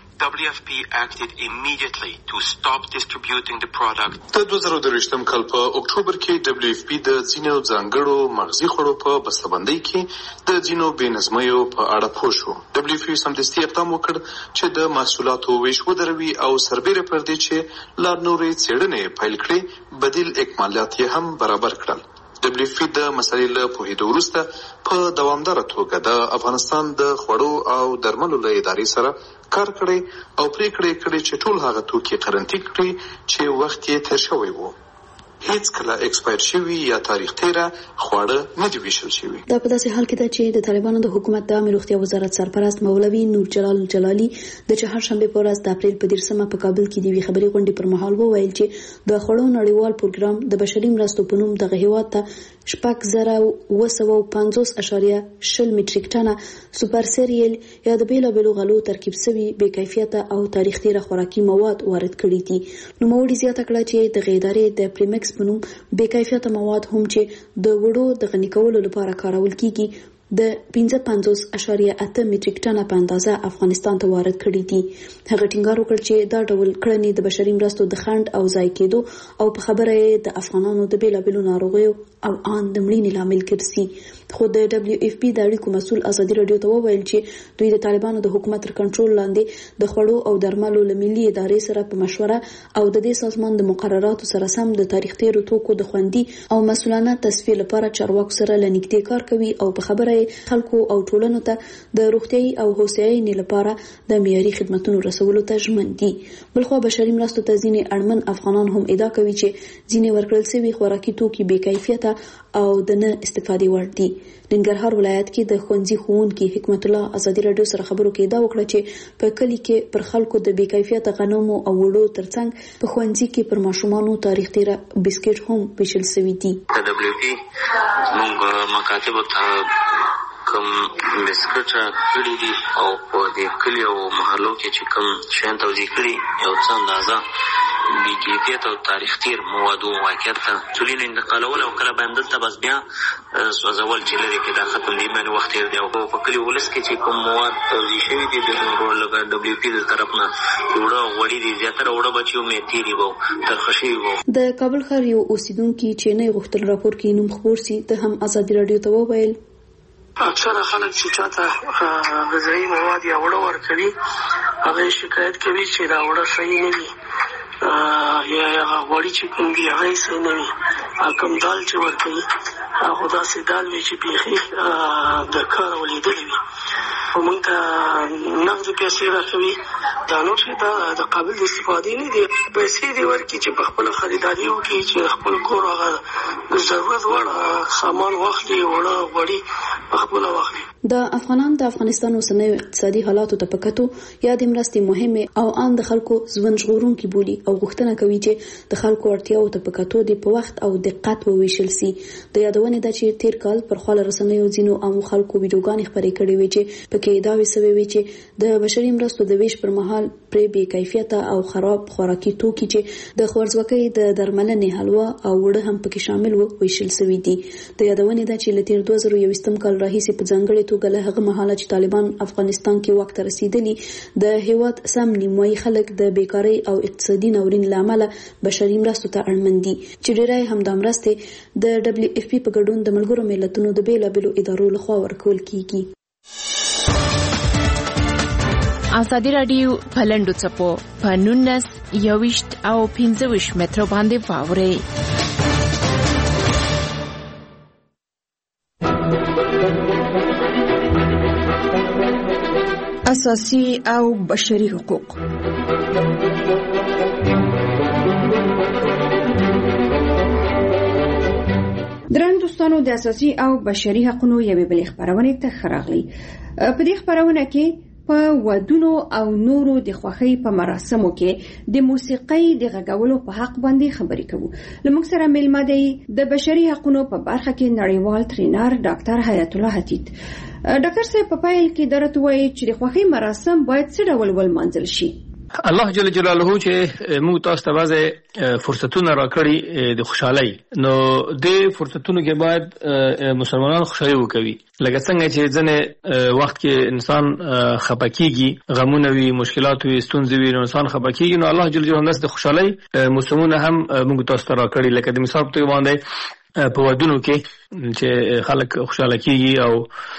W F P acted immediately to stop distributing the product. د دوه زره درویشتم کال په اکتوبر کې دبليو اف پی د ځینو ځانګړو مغزي خوړو په بسته‌بندۍ کې د ځینو بې نظمیو په اړه پوه شو. دبليو اف پی سمدستي اقدام وکړ چې د محصولاتو ویش ودروي او سربېره پر دې چې لا نورې څېړنې پیل کړي بدیل اکمالات یې هم برابر کړل. دبليو اف پی د مسلې له پوهېدو وروسته په دوامداره توګه د افغانستان د خوړو او درملو له ادارې سره کار کړی او پریکړې کړې چې ټول هغه توکي قرنطینه کړي چې وخت یې تیر شوی وو. هیڅ کله ایکسپایر شوی یا تاریخ تیره خواړه نه دی ویشل شوی. دا په داسې حال کې ده چې د طالبانو د حکومت د عامه روغتیا وزارت سرپرست مولوي نور جلال جلالي د چهارشنبه په ورځ د اپریل په دیرشمه په کابل کې د وی خبري غونډې پر مهال وویل چې د خوړو نړیوال پروګرام د بشري مرستو په نوم دغه هیواد ته شپږ زره اوه سوه پنځوس اعشاریه شل میټریک ټنه سوپر سیریل یا د بیلابیلو غلو ترکیب شوي بې کیفیته او تاریخ تیره خوراکي مواد وارد کړي دي. نوموړي زیاته کړه چې د ادارې د پریمکس په نوم بې کیفیته مواد هم چې د وړو د غني کولو لپاره کارول کیږي د پنځه پنځوس اعشاریه اته میټریک ټنه په اندازه افغانستان ته وارد کړي دي. هغه ټینګار وکړ چې دا ډول کړنې د بشري مرستو د خنډ او ضایع کېدو او په خبره د افغانانو د بیلابیلو ناروغیو او ان د مړینې لامل ګرځي. خو د دبليو اف پی د اړیکو مسؤل آزادي رادیو ته وویل چې دوی د طالبانو د حکومت تر کنټرول لاندې د خوړو او درملو له ملي ادارې سره په مشوره او د دې سازمان د مقرراتو سره سم د تاریخ تیرو توکو د خوندي او مسؤلانه تصفیه لپاره چارواکو سره لنیږدې کار کوي او په خبره خلکو او ټولنو ته د روغتيایي او هوساینې لپاره د معیاري خدماتو رسولو ته ژمن دي. بلخو بشري مرستو ته ځینې اړمن افغانان هم ادعا کوي چې ځینې ورکړل شوي خوراکي توکي بې کیفیته او د نه استفادې وړ دي. ننګرهار ولایت کې د ښوونځي ښوونکي حکمت الله آزادي رادیو سره خبرو کې دا وکړه چې په کلی کې پر خلکو د بې کیفیته غنمو او وړو ترڅنګ په ښوونځي کې پر ماشومانو تاریخ تیره بسکټ هم ویشل شوي دي. دبليو پی موږ مکاتبو ته کوم بسکټ کړي دي او په دې کلی او محلو کې چې کوم شیان توزیع کړي یو څه اندازه بې کیفیته او تاریخ تیر موادو واقعیت ته ټولین انتقالول او کله باندې دلته بس بیا سوځول چې لري کې دا ختم دی باندې وخت یې دی او په کلی ولس کې چې کوم مواد توزیع شوي دي د نورو دبليو پی د طرف نه وړه غوړي دي زیاتره وړه بچیو مې تیری وو ترخشي وو. د کابل ښار یو اوسیدونکو چې نه غوښتل راپور کې نوم خبر سي ته هم آزادي رادیو ته وویل اکثره خلک چې چاته غذایی مواد یا وړه ورکوي هغه شکایت کوي چې دا وړه صحیح نه دي یا هغه غوړي چې کوم دي هغه صحیح نه وي. کوم دال چې ورکوي هغه داسې دال وي چې بیخي د کار ولیدلې وي او موږ ته نغد پیسې راکوي دا نور چې دا د قابل د استفادې نه دي. پیسې دې ورکړي چې په خپله خریداري وکړي چې خپل کور هغه د ضرورت وړ سامان واخلي وړه غوړي په خپله واخلي. د افغانان د افغانستان اوسنیو اقتصادي حالاتو ته پکتو یا د مرستې مهمه او ان د خلکو ژوند ژغورونکي بولي او غوښتنه کوي چې د خلکو اړتیاو ته پکتو د په وخت او دقت وویشل سي. د یادونې یادونه ده چې تیر کال پر خپل رسنیو ځینو عام خلکو ویډیوګانې خپرې کړې وې چې پکې دا وسوي وي چې د بشري مرستو د ویش پر مهال پرې بې کیفیته او خراب خوراکي توکي چې د خوارځواکۍ د درملنې حلوا او وړه هم پکې شامل وو ویشل شوي دي. د یادونه ده چې لتیر دوه زره یوویشتم کال راهیسې په ځانګړې توګه له هغه مهاله چې طالبان افغانستان کې واک ته رسیدلي د هیواد سم نیمایي خلک د بیکارۍ او اقتصادي ناورین له امله بشري مرستو ته اړمن دي چې ډیری همدا مرستې د دبلیو اف پی په ګډون د ملګرو ملتونو د بیلابیلو ادارو لخوا ورکول کیږي. ازادي رادیو پلندو چپو پنونس یوشت او پنځوش متر باندې واوري. اساسي او بشري حقوق. درن دوستانو د اساسي او بشري حقوقو یوې بلې خبرونه ته خراغلي. په دې خبرونه کې په ودونو او نورو د خوښۍ په مراسمو کې د موسیقۍ د غږولو په حق باندې خبرې کوو. لمونږ سره میلمه دی د بشري حقوقو په برخه کې نړیوال ټرینر ډاکټر حیات الله حتیت. ډاکټر صاحب په پایل کې درته وایي چې د خوښۍ مراسم باید څه ډول ولمانځل شي؟ الله جل جلاله چې موږ تاسو ته وځي فرصتونه راکړي د خوشحالي، نو د فرصتونو کې باید مسلمانان خوشحالي وکوي. لکه څنګه چې ځنه وخت کې انسان خپکیږي، غمونه وي، مشکلات وي، ستونزې وي، نو انسان خپکیږي، نو الله جل جلاله د خوشحالي موسمونه هم موږ تاسو ته راکړي. لکه د مثال په توګه باندې په ودونو کې چې خلک خوشاله کیږي او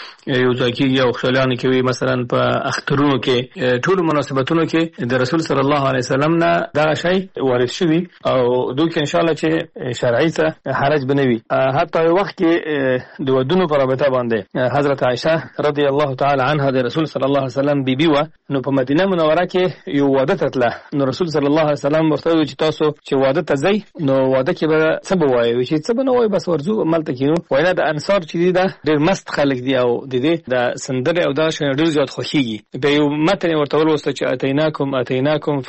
یو ځای کیږي او خوشالانه کوي. مثلا په اخترونو کې ټول مناسبتونو کې د رسول صلی الله علیه وسلم نه دا شی وارد شوی او دوی ان شاء الله چې شرعي ته حرج بنوي. حتی وخت کې د ودونو په رابطه باندې حضرت عائشه رضی الله تعالی عنها د رسول صلی الله علیه وسلم بیبي و، نو په مدینه منوره کې یو واده تتله، نو رسول صلی الله علیه وسلم ورته وی چې تاسو چې واده ته ځئ نو واده کې به څه بوایي، چې څه بنوي بس ورزو ملته کینو. وینا د انصار چې دي دا ډېر مست خلک دي او د دې د سندره او دا شنه ډېر زیات خوښيږي. په یو متن ورته ولوسته چې اتیناکم اتیناکم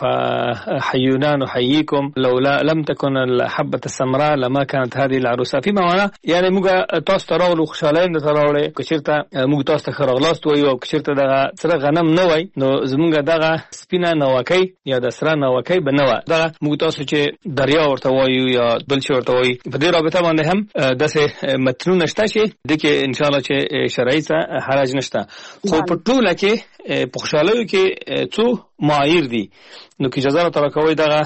فحیونا نحییکم لولا لم تكن الحبه السمراء لما كانت هذه العروسه. فيما معنى یعنی موږ تاسو ته راغلو خوشاله نه تراوړې، کچیرته موږ تاسو ته خرغلاست وایو او کچیرته دغه سره غنم نه وای نو زمونږ دغه سپینه نوکۍ یا د سره نوکۍ بنوه. دغه موږ تاسو چې دریا ورته وایو یا بل څه ورته وایي. په دې رابطه باندې هم داسې متنونه شته چې دغه ان شاء الله چې شرعي ته حرج نشته. خو په ټوله کې په خوشالۍ کې څو معایر دي، نو کې اجازه راته راکوي دغه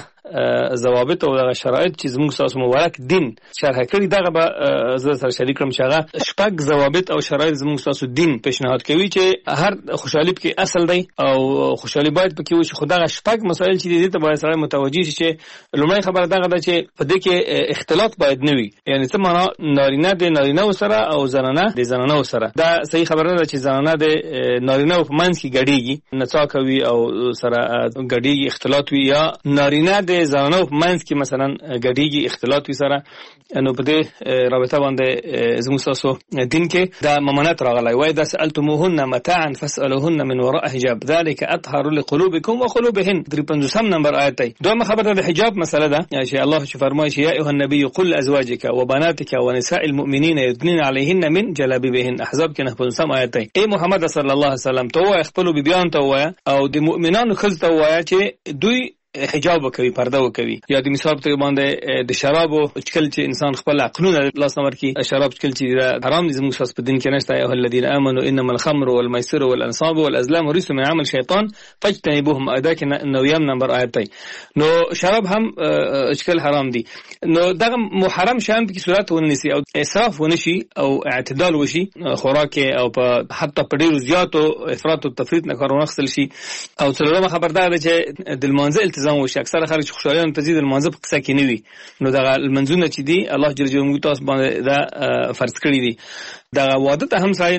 ضوابط او دغه شرایط چې زموږ تاسو مبارک دین شرح کړی، دغه به زه سره شریک کړم چې هغه شپږ ضوابط او شرایط زموږ تاسو دین پیشنهاد کوي چې هر خوشحالي کې اصل دی او خوشحالي باید پکې وشي. خو دغه شپږ مسایل چې دي ته باید سره متوجي شي چې لومړی خبره دغه ده چې په دې کې اختلاط باید نه وي، یعنی څه معنا نارینه د نارینه سره او زنانه د زنانه سره. دا صحیح خبره ده چې زنانه د نارینه په منځ کې ګډيږي، نڅا کوي او سره ګډيږي، اختلاط وي، یا نارینه د زنانو په منځ کې مثلا ګډيږي اختلاط وي سره. نو په دې رابطه باندې زموږ تاسو دین کې دا ممانعت راغلی وای دا سألتموهن متاعا فاسألوهن من وراء حجاب ذلك اطهر لقلوبكم وقلوبهن. درې پنځوسم نمبر آیت دی. دویمه خبره د حجاب مسله ده چې الله چې فرمایي چې یا ایها النبي قل لازواجك وبناتك ونساء المؤمنين يدنين عليهن من جلابيبهن. احزاب کې نه پنځوسم آیت دی. اے محمد صلی الله علیه وسلم ته خپل بیان ته وای او د مؤمنانو خلک ته وای چې دوی حجاب وکوي، پرده وکوي. یا د مثال په باندې د شرابو چکل چې انسان خپل عقلونه لاس نور کی شراب چکل چې حرام دي زموږ خاص په دین کې نشته. ایه الذین آمنوا انما الخمر والميسر والانصاب والازلام رجس من عمل شیطان فاجتنبوهم. ادا کې نویم نمبر آیت دی. نو شراب هم چکل حرام دي. نو دغه محرم شان په صورت ونیسي او اسراف ونشي او اعتدال وشي خوراک او په حتی په ډیرو زیاتو افراط او تفریط نه کار ونخسل شي. او څلورمه خبردار ده چې د منځ وشي. اکثر خلک خوشالیان تزيد المنځ په قصه کې نه وي، نو دغه المنځونه چې دي الله جل جلاله تاسو باندې دا فرض کړی دي. دغه واده ته هم ساين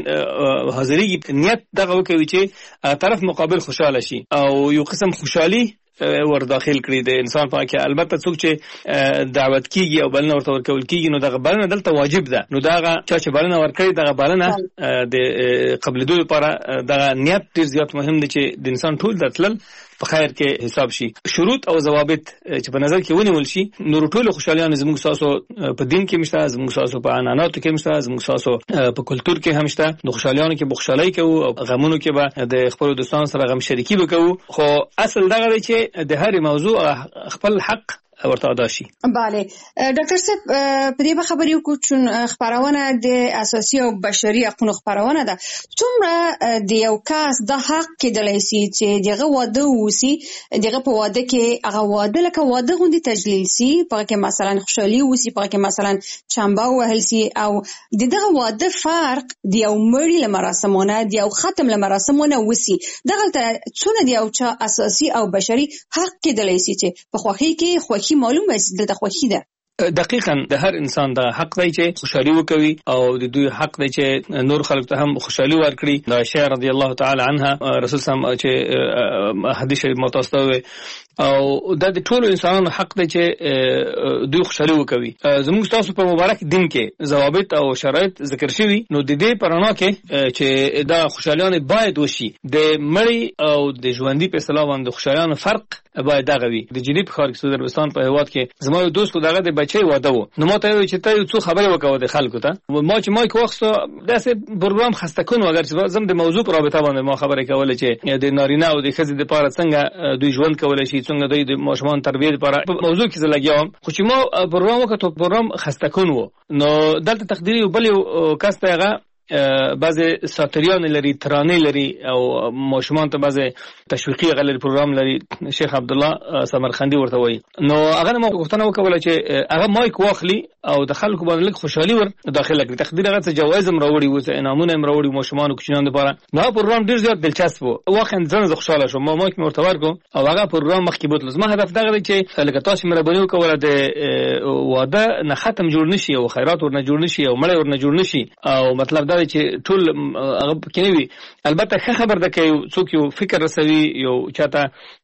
حاضرۍ نیت دغه وکوي چې طرف مقابل خوشاله شي او یو قسم خوشحالي ور داخل کړی د انسان په کې. البته څوک چې دعوت کیږي او بلنه ورته ورکول کیږي نو دغه بلنه دلته واجب ده. نو دغه چې بلنه ورکړي دغه بلنه د قبل دوی لپاره دغه نیت ډیر زیات مهم دی چې د انسان ټول دتل په خیر کې حساب شي. شروط او ضوابط چې په نظر کې ونیول شي نو ټول خوشالیان زموږ تاسو په دین کې مشته، زموږ تاسو په عنعناتو کې مشته، زموږ تاسو په کلچر کې هم شته. نو خوشالیانو کې بخښلای کوو او غمونو کې به د خپل دوستانو سره غم شریکي وکړو. خو اصل دغه دی چې د هر موضوع خپل حق ورته ادا شي. بله ډاکټر صاحب په دې خبرې وکړو چې خبرونه د اساسي او بشري حقوقو خبرونه ده. څومره د یو کس د حق کېدلای شي چې دغه واده وسی، دغه په واده کې هغه واده لکه واده غوندي تجلیل شي، په کې مثلا خوشحالي وسی، په کې مثلا چمبا وهل شي، او دغه واده فرق د یو مړي له مراسمونه د یو ختم له مراسمونه وسی. دغه څونه د یو چا اساسي او بشري حق کېدلای شي چې په خوخي کې خوخي معلومه چې د خوښي ده. دقیقاً د هر انسان د حق دی چې خوشحالي وکوي او د دوی حق دی چې نور خلک ته هم خوشحالي ورکړي. د عائشہ رضی الله تعالی عنها رسول صلی الله چې حدیث شریف متوسطه او د ټولو انسانانو حق دی چې دوی خوشحالي وکوي. زموږ تاسو په مبارک دین کې ضوابط او شرایط ذکر شوي، نو د دې پرانا کې چې دا خوشحالیان باید وشي. د مړی او د ژوندۍ په اصطلاح باندې خوشحالیان فرق باید دغه وي. د جنوب ښار کې سعودي عربستان په هواد کې زما یو دوست دغه د بچي واده و، نو ما ته وی چې ته یو څه خبره وکاو د خلکو ته. ما چې مایک واخستو داسې پروګرام خسته کون اگر چې زم د موضوع پر رابطه باندې ما خبره کوله چې د نارینه او د ښځې لپاره څنګه دوی ژوند کولای شي، څنګه دوی د ماشومان تربیه لپاره موضوع کې زلګیام. خو چې ما پروګرام وکړو پروګرام خسته کون و، نو دلته تقدیری بل یو کس ته هغه بعضی ساتریان لري، ترانه لري او ماشومان ته بعضی تشویقي غلل پروګرام لري، شیخ عبد الله سمرخندي ورته وایي. نو هغه ما غوښتنه وکوله چې هغه مایک واخلي او د خلکو باندې لږ خوشحالي ور داخله کړي. تقدیر هغه څه جوایز هم راوړي و، څه انعامونه هم راوړي ماشومان او کوچنیانو لپاره. نو پروګرام ډیر زیات دلچسپ و، واخا ځنه خوشاله شوم. ما مایک مې ورته ورکو او هغه پروګرام مخکې بوتل. زما هدف دغه دی چې لکه تاسو مهرباني وکوله د واده نه ختم جوړ نشي او خیرات ورنه جوړ نشي او مړی ورنه جوړ نشي. او مطلب دا دی چې ټول هغه کېوي. البته ښه خبر ده چې څوک یو فکر رسوي، یو چاته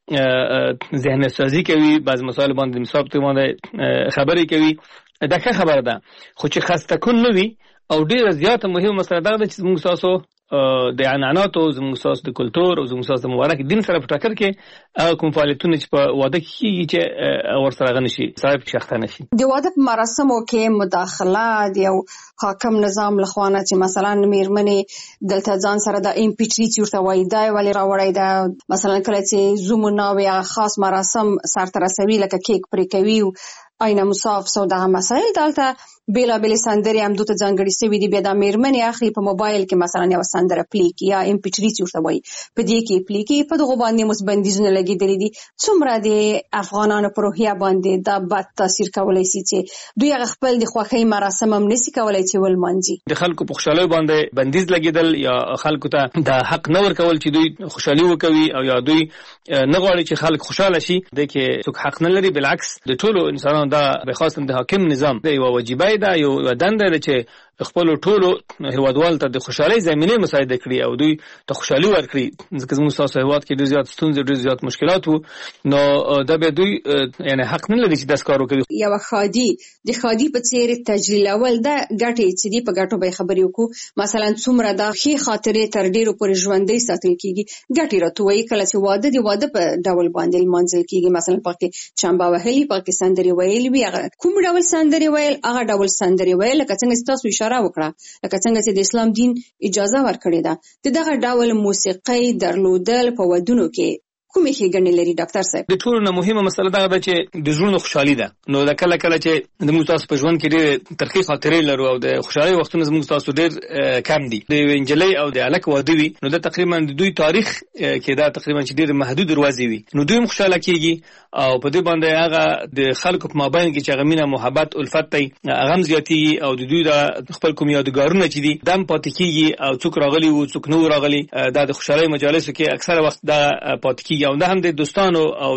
ذهن سازي کوي، بعض مسائل باندې مصاب ته باندې خبرې کوي، دا ښه خبره ده. خو چې خسته کون نه وي او ډیره زیاته مهمه مسله دا ده چې موږ تاسو د عنعناتو، زموږ تاسو د کلچر او زموږ تاسو د مبارک دین سره په ټکر کې کوم فعالیتونه چې په واده کې چې ورسره غن شي صاحب شخته نشي. د واده په مراسمو کې مداخله د یو حاکم نظام لخوانه چې مثلا میرمنې دلته ځان سره د امپیټری چورته وای دا ولی راوړی دا مثلا کله چې زومونه یا خاص مراسم سره رسوي لکه کیک پرې کوي اینا مصاف سو دغه مسائل دلته بیلا بیل سندري هم دوته ځانګړي سوي دي. بیا د میرمنې اخلي په موبایل کې مثلا یو سندره پلیک یا امپیټری چورته وای په دې کې پلیک په دغه باندې مسبندیزونه لګیدلې دي. څومره د افغانانو په روحیه باندې دا بد تاثیر کولای شي چې دوی خپل د خوښۍ مراسم هم نشي کولای چې ولمانځي. د خلکو په خوشاله باندې بندیز لګیدل یا خلکو ته د حق نه ورکول چې دوی خوشحالي وکوي او یا دوی نه غواړي چې خلک خوشاله شي، د کې څوک حق نه لري. بالعکس د ټولو انسانانو دا به خاصه د حاکم نظام د یو واجبای دا یو دنده ده چې خپل ټولو هیوادوال ته د خوشحالي زمينه مساعده کړي او دوی ته خوشحالي ورکړي. ځکه زموږ تاسو هیواد کې ډېر زیات ستونزې، ډېر زیات مشکلات وو، نو دا به دوی یعنی حق نه لري چې داس کار وکړي. یو خادي د خادي په څیر تجلیل اول دا ګټي چې دی په ګټو به خبرې وکړو. مثلا څومره دا خې خاطرې تر ډیرو پورې ژوندۍ ساتل کیږي. ګټي راتوي کله چې واده دی واده په ډول باندې منځل کیږي. مثلا پکې چمبا وهلي، پکې سندري ویل، وی کوم ډول سندري ویل، هغه ډول سندري ویل لکه څنګه تاسو اشاره وکړه، لکه څنګه چې د اسلام دین اجازه ورکړې ده. د دغه ډول موسیقي درلودل په ودونو کې کومې ښېګڼې لري ډاکټر صاحب؟ د ټولو نه مهمه مسله دا ده چې د زړونو خوشحالي ده. نو دا کله کله چې د موږ تاسو په ژوند کې ډېر ترخی خاطرې لرو او د خوشحالۍ وختونه زموږ تاسو ډېر کم دي. د انجلۍ او د الک واده وي نو دا تقریبا د دوی تاریخ کې دا تقریبا چې ډېر محدود دروازې وي، نو دوی خوشاله کیږي او په دې باندې هغه د خلکو په مابین کې چې هغه مینه محبت الفت دی هغه زیاتېږي او د دوی د خپل کوم یادګارونه چې دي دم پاتې کیږي او څوک راغلي او څوک نو راغلي دا د خوشحالۍ مجالسو کې اکثره وخت دا پاتې کیږي او دا هم د دوستانو او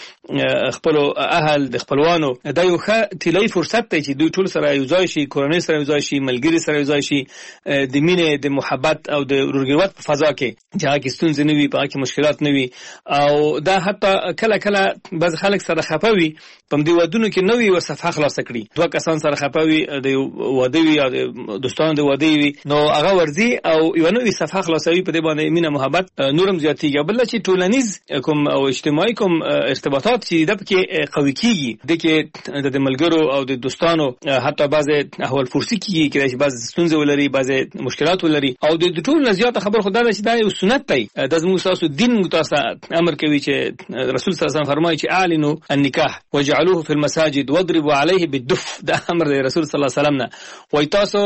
د خپل اهل د خپلوانو دا یو ښه طلایي فرصت دی چې دوی ټول سره یو ځای شي، کورنۍ سره یو ځای شي، ملګري سره یو ځای شي، د مینې د محبت او د ورورګلوت په فضا کې چې هغه کې ستونزې نه وي، په هغه کې مشکلات نه وي. او دا حتی کله کله بعض خلک سره خفه وي په دې ودونو کې نوې ور صفحه خلاص کړي. دوه کسان سره خفه وي د واده وي یا د دوستانو د واده وي، نو هغه ورځي او یو نوې صفحه خلاصوي په دې باندې مینه محبت نورم زیاتېږي. بل چې ټولنیز کوم او اجتماعي کوم ارتباطات چې د پکې قوي کیږي د کې د ملګرو او د دوستانو حتی بعض احوال فرسي کیږي کې چې بعض ستونزې ولري بعض مشکلات ولري او د ټول نزيات خبر خدای دا چې دا یو سنت دی د زموږ تاسو دین متاسه امر کوي چې رسول صلی الله علیه وسلم فرمایي چې اعلنوا النکاح وجعلوه في المساجد واضربوا عليه بالدف دا امر دی رسول صلی الله علیه وسلم نه وای تاسو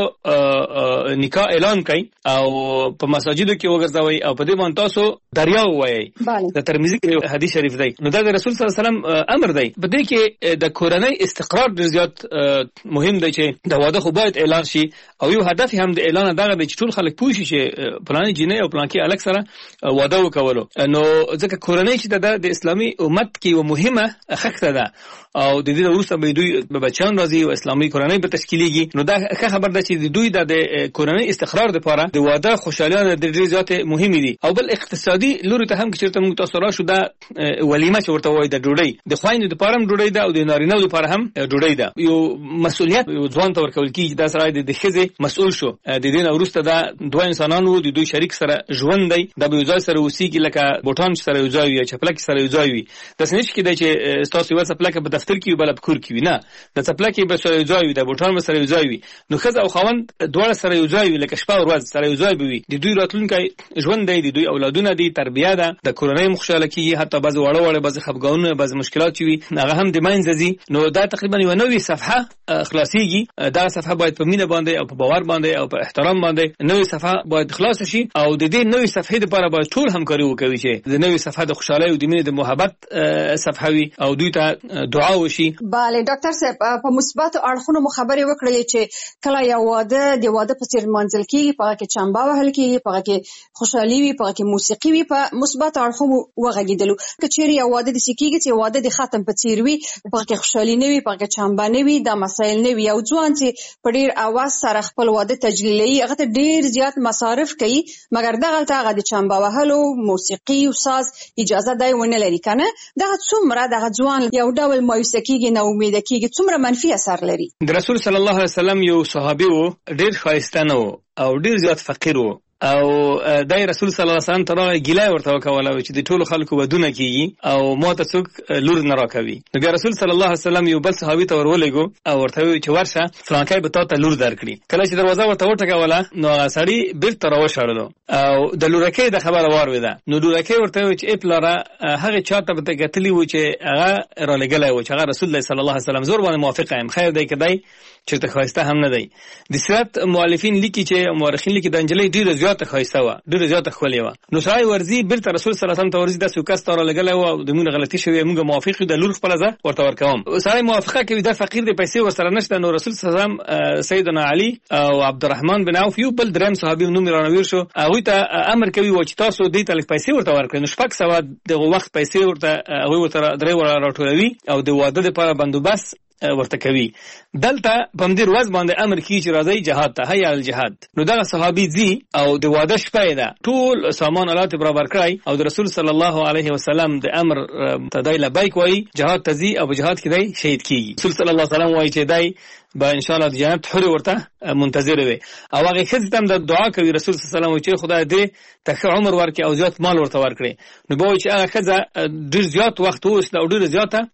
نکاح اعلان کوي او په مساجدو کې وګرځوي او په دې باندې تاسو دریا وایي د ترمذی کې حدیث شریف دی نو دا د رسول صلی الله علیه وسلم امر دی په دې کې د کورنۍ استقرار ډیر زیات مهم دی چې د واده خو باید اعلان شي او یو هدف هم د اعلان دغه دی چې ټول خلک پوه شي چې پلان جنې او پلان کې الګ سره واده وکولو نو ځکه کورنۍ چې د اسلامي امت کې یو مهمه خښته ده او د دې وروسته به دوی به بچان راځي او اسلامي کورنۍ به تشکیلېږي نو دا ښه خبر ده چې دوی د کورنۍ استقرار لپاره د واده خوشالیانه د ډیر زیات مهمه دي او بل اقتصادي لوري ته هم چې چرته موږ تاسو راشو دا ولیمه چې ورته وایي د ډوډۍ د خوایند لپاره هم ډوډۍ ده او د نارینه لپاره هم ډوډۍ ده یو مسؤلیت یو ځوان ته ورکول کیږي دا سره د خزې مسؤل شو د دې نه وروسته دا دوه انسانانو د دوی شریک سره ژوند دی د به ځای سره وسیږي لکه بوټان سره یو ځای وي چپلک سره یو ځای وي د سنچ کې د چې تاسو یو چپلک په دفتر کې بل په کور کې وي نه د چپلک به سره یو ځای وي د بوټان سره یو ځای وي نو خزه او خوند دواړه سره یو ځای وي لکه شپه او ورځ سره یو ځای وي د دوی راتلونکي ژوند دی د دوی اولادونه دي تربیه ده د کورنۍ مخشاله کیږي حتی بعض وړه وړه بعض خفګانونه بعض مشکلات وي هغه هم د ماینځ دي نو دا تقریبا یو نوې صفحه خلاصيږي دا صفحه باید په مینه باندې او په باور باندې او په احترام باندې نوې صفحه باید خلاص شي او د دې نوې صفحې لپاره باید ټول همکاري وکړي چې د نوې صفحه د خوشحالۍ او د مینې د محبت صفحه وي او دوی ته دعا وشي. bale ډاکټر صاحب په مثبت اړخونو مو خبرې وکړې چې کله یو واده د واده په څیر منځل کیږي په کې چمبا وهل کیږي په کې خوشحالي وي په کې موسیقي وي په مثبت اړخونو وغږیدلو کچېری یو واده د سکیږي چې واده د ختم په څیر وي په کې خوشحالي نه وي په کې چمبا نه وي دا مسایل نه وي او ځوان چې په ډیر اواز سره خپل واده تجلیلي هغه ته ډیر زیات مصارف کوي مګر دغه هغه د چمبا وهلو موسیقي او ساز اجازه دی ونه لري کنه دغه څومره دغه ځوان یو ډول مایوسه کیږي نه امید کیږي څومره منفي اثر لري. د رسول صلی الله علیه وسلم یو صحابي وو ډیر ښایسته نه او ډیر زیات فقیر وو او دای رسول صلی الله علیه وسلم ترغه ګیلای ورته وکوله چې د ټولو خلکو ودونه کیږي او ماته څوک لور نه راکوي نو بیا رسول صلی الله علیه وسلم یو بل صحابي ته ورولېګو او ورته وی چې ورشه فلانکای به تاسو لور درکړي کله چې دروازه ورته وټکوله نو هغه سړی بیرته راوشړلو او د لورکې د خبره وار وده نو لورکې ورته وی چې اپلاره هغه چاته به کتلی و چې هغه را لګلای و چې هغه رسول الله صلی الله علیه وسلم زور باندې موافقه ام خیر دی کدی چې ته خواسته هم نه دی د سیرت مؤلفین لیکي چې مورخین لیکي د انجلۍ ډیره زیاته خواسته و ډیره زیاته خولې و نو سړی ورزي بیرته رسول صلی الله علیه وسلم ته ورزي د سوکاست را لګلای و د موږ غلطي شوی موږ موافق د لور خپل ځه ورته ورکوم سړی موافقه کوي د فقیر د پیسې ورسره نشته نو رسول صلی الله علیه وسلم سیدنا علی او عبدالرحمن بن عوف یو بل دریم صحابي نوم رانویر شو هغه ته امر کوي و چې تاسو دې تل پیسې ورته ورکړئ نو شپږ سو د وخت پیسې ورته هغه ورته درې ور راټولوي او د واده لپاره بندوبست ورته کوي دلته په مدیر واز باندې امر کوي چې راځي جهاد ته هيا الجهاد نو دا صحابي دي او د واده شپه ده ټول سامان آلات برابر کړای او د رسول صلی الله علیه وسلم د امر تدای لبیک وای جهاد تزي او جهاد کې دی شهید کیږي رسول صلی الله علیه وسلم وای چې دای با ان شاء الله د جنت حر ورته منتظر وي او هغه خدای تم د دعا کوي رسول صلی الله علیه وسلم چې خدای دې ته عمر ورکړي او زیات مال ورته ورکړي نو به چې هغه خدای ډیر زیات وخت اوس او ډیر زیاته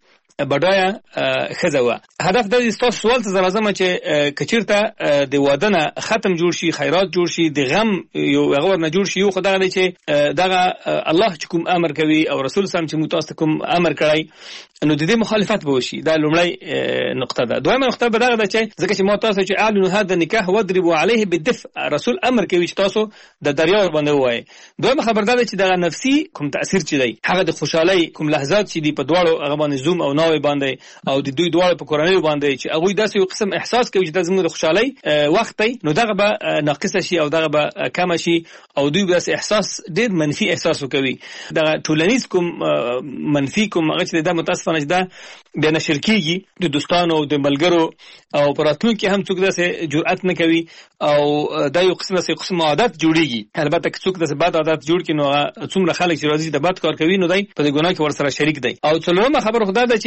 بډایا خزوا هدف د تاسو سوال ته لازم چې کچیرته د وادنه ختم جوړ شي خیرات جوړ شي د غم یو هغه نه جوړ شي یو خدای نه چې دغه الله چې کوم امر کوي او رسول سم چې متاسف کوم امر کړی نو د دې مخالفت به وشي دا لومړی نقطه ده دویمه نقطه به دغه ده چې ځکه چې ما تاسو چې اعلنوا هذا النکاح واضربوا عليه بالدف رسول امر کوي چې تاسو د دریا باندې وای دویمه خبردار چې دغه نفسي کوم تاثیر چي دی هغه د خوشحالي کوم لحظات چې دی په دواړو هغه باندې زوم او ناوي باندې او د دوی دواړو په کورنۍ باندې چې هغه داسې یو قسم احساس کوي چې د زموږ د خوشحالي وخت دی نو دغه به ناقص شي او دغه به کم شي او دوی به احساس ډېر منفي احساس وکوي دغه ټولنیز کوم منفي کوم هغه چې د متاسفانه ده بیا نشر کیږي د دوستانو او د ملګرو او پراتلون کې هم څوک داسې جرأت نه کوي او دا یو قسم داسې قسم عادت جوړیږي البته که څوک داسې بد عادت جوړ کړي نو څومره خلک چې راځي د بد کار کوي نو دای په دې ګناه کې ورسره شریک دی او څلورمه خبره خدای ده چې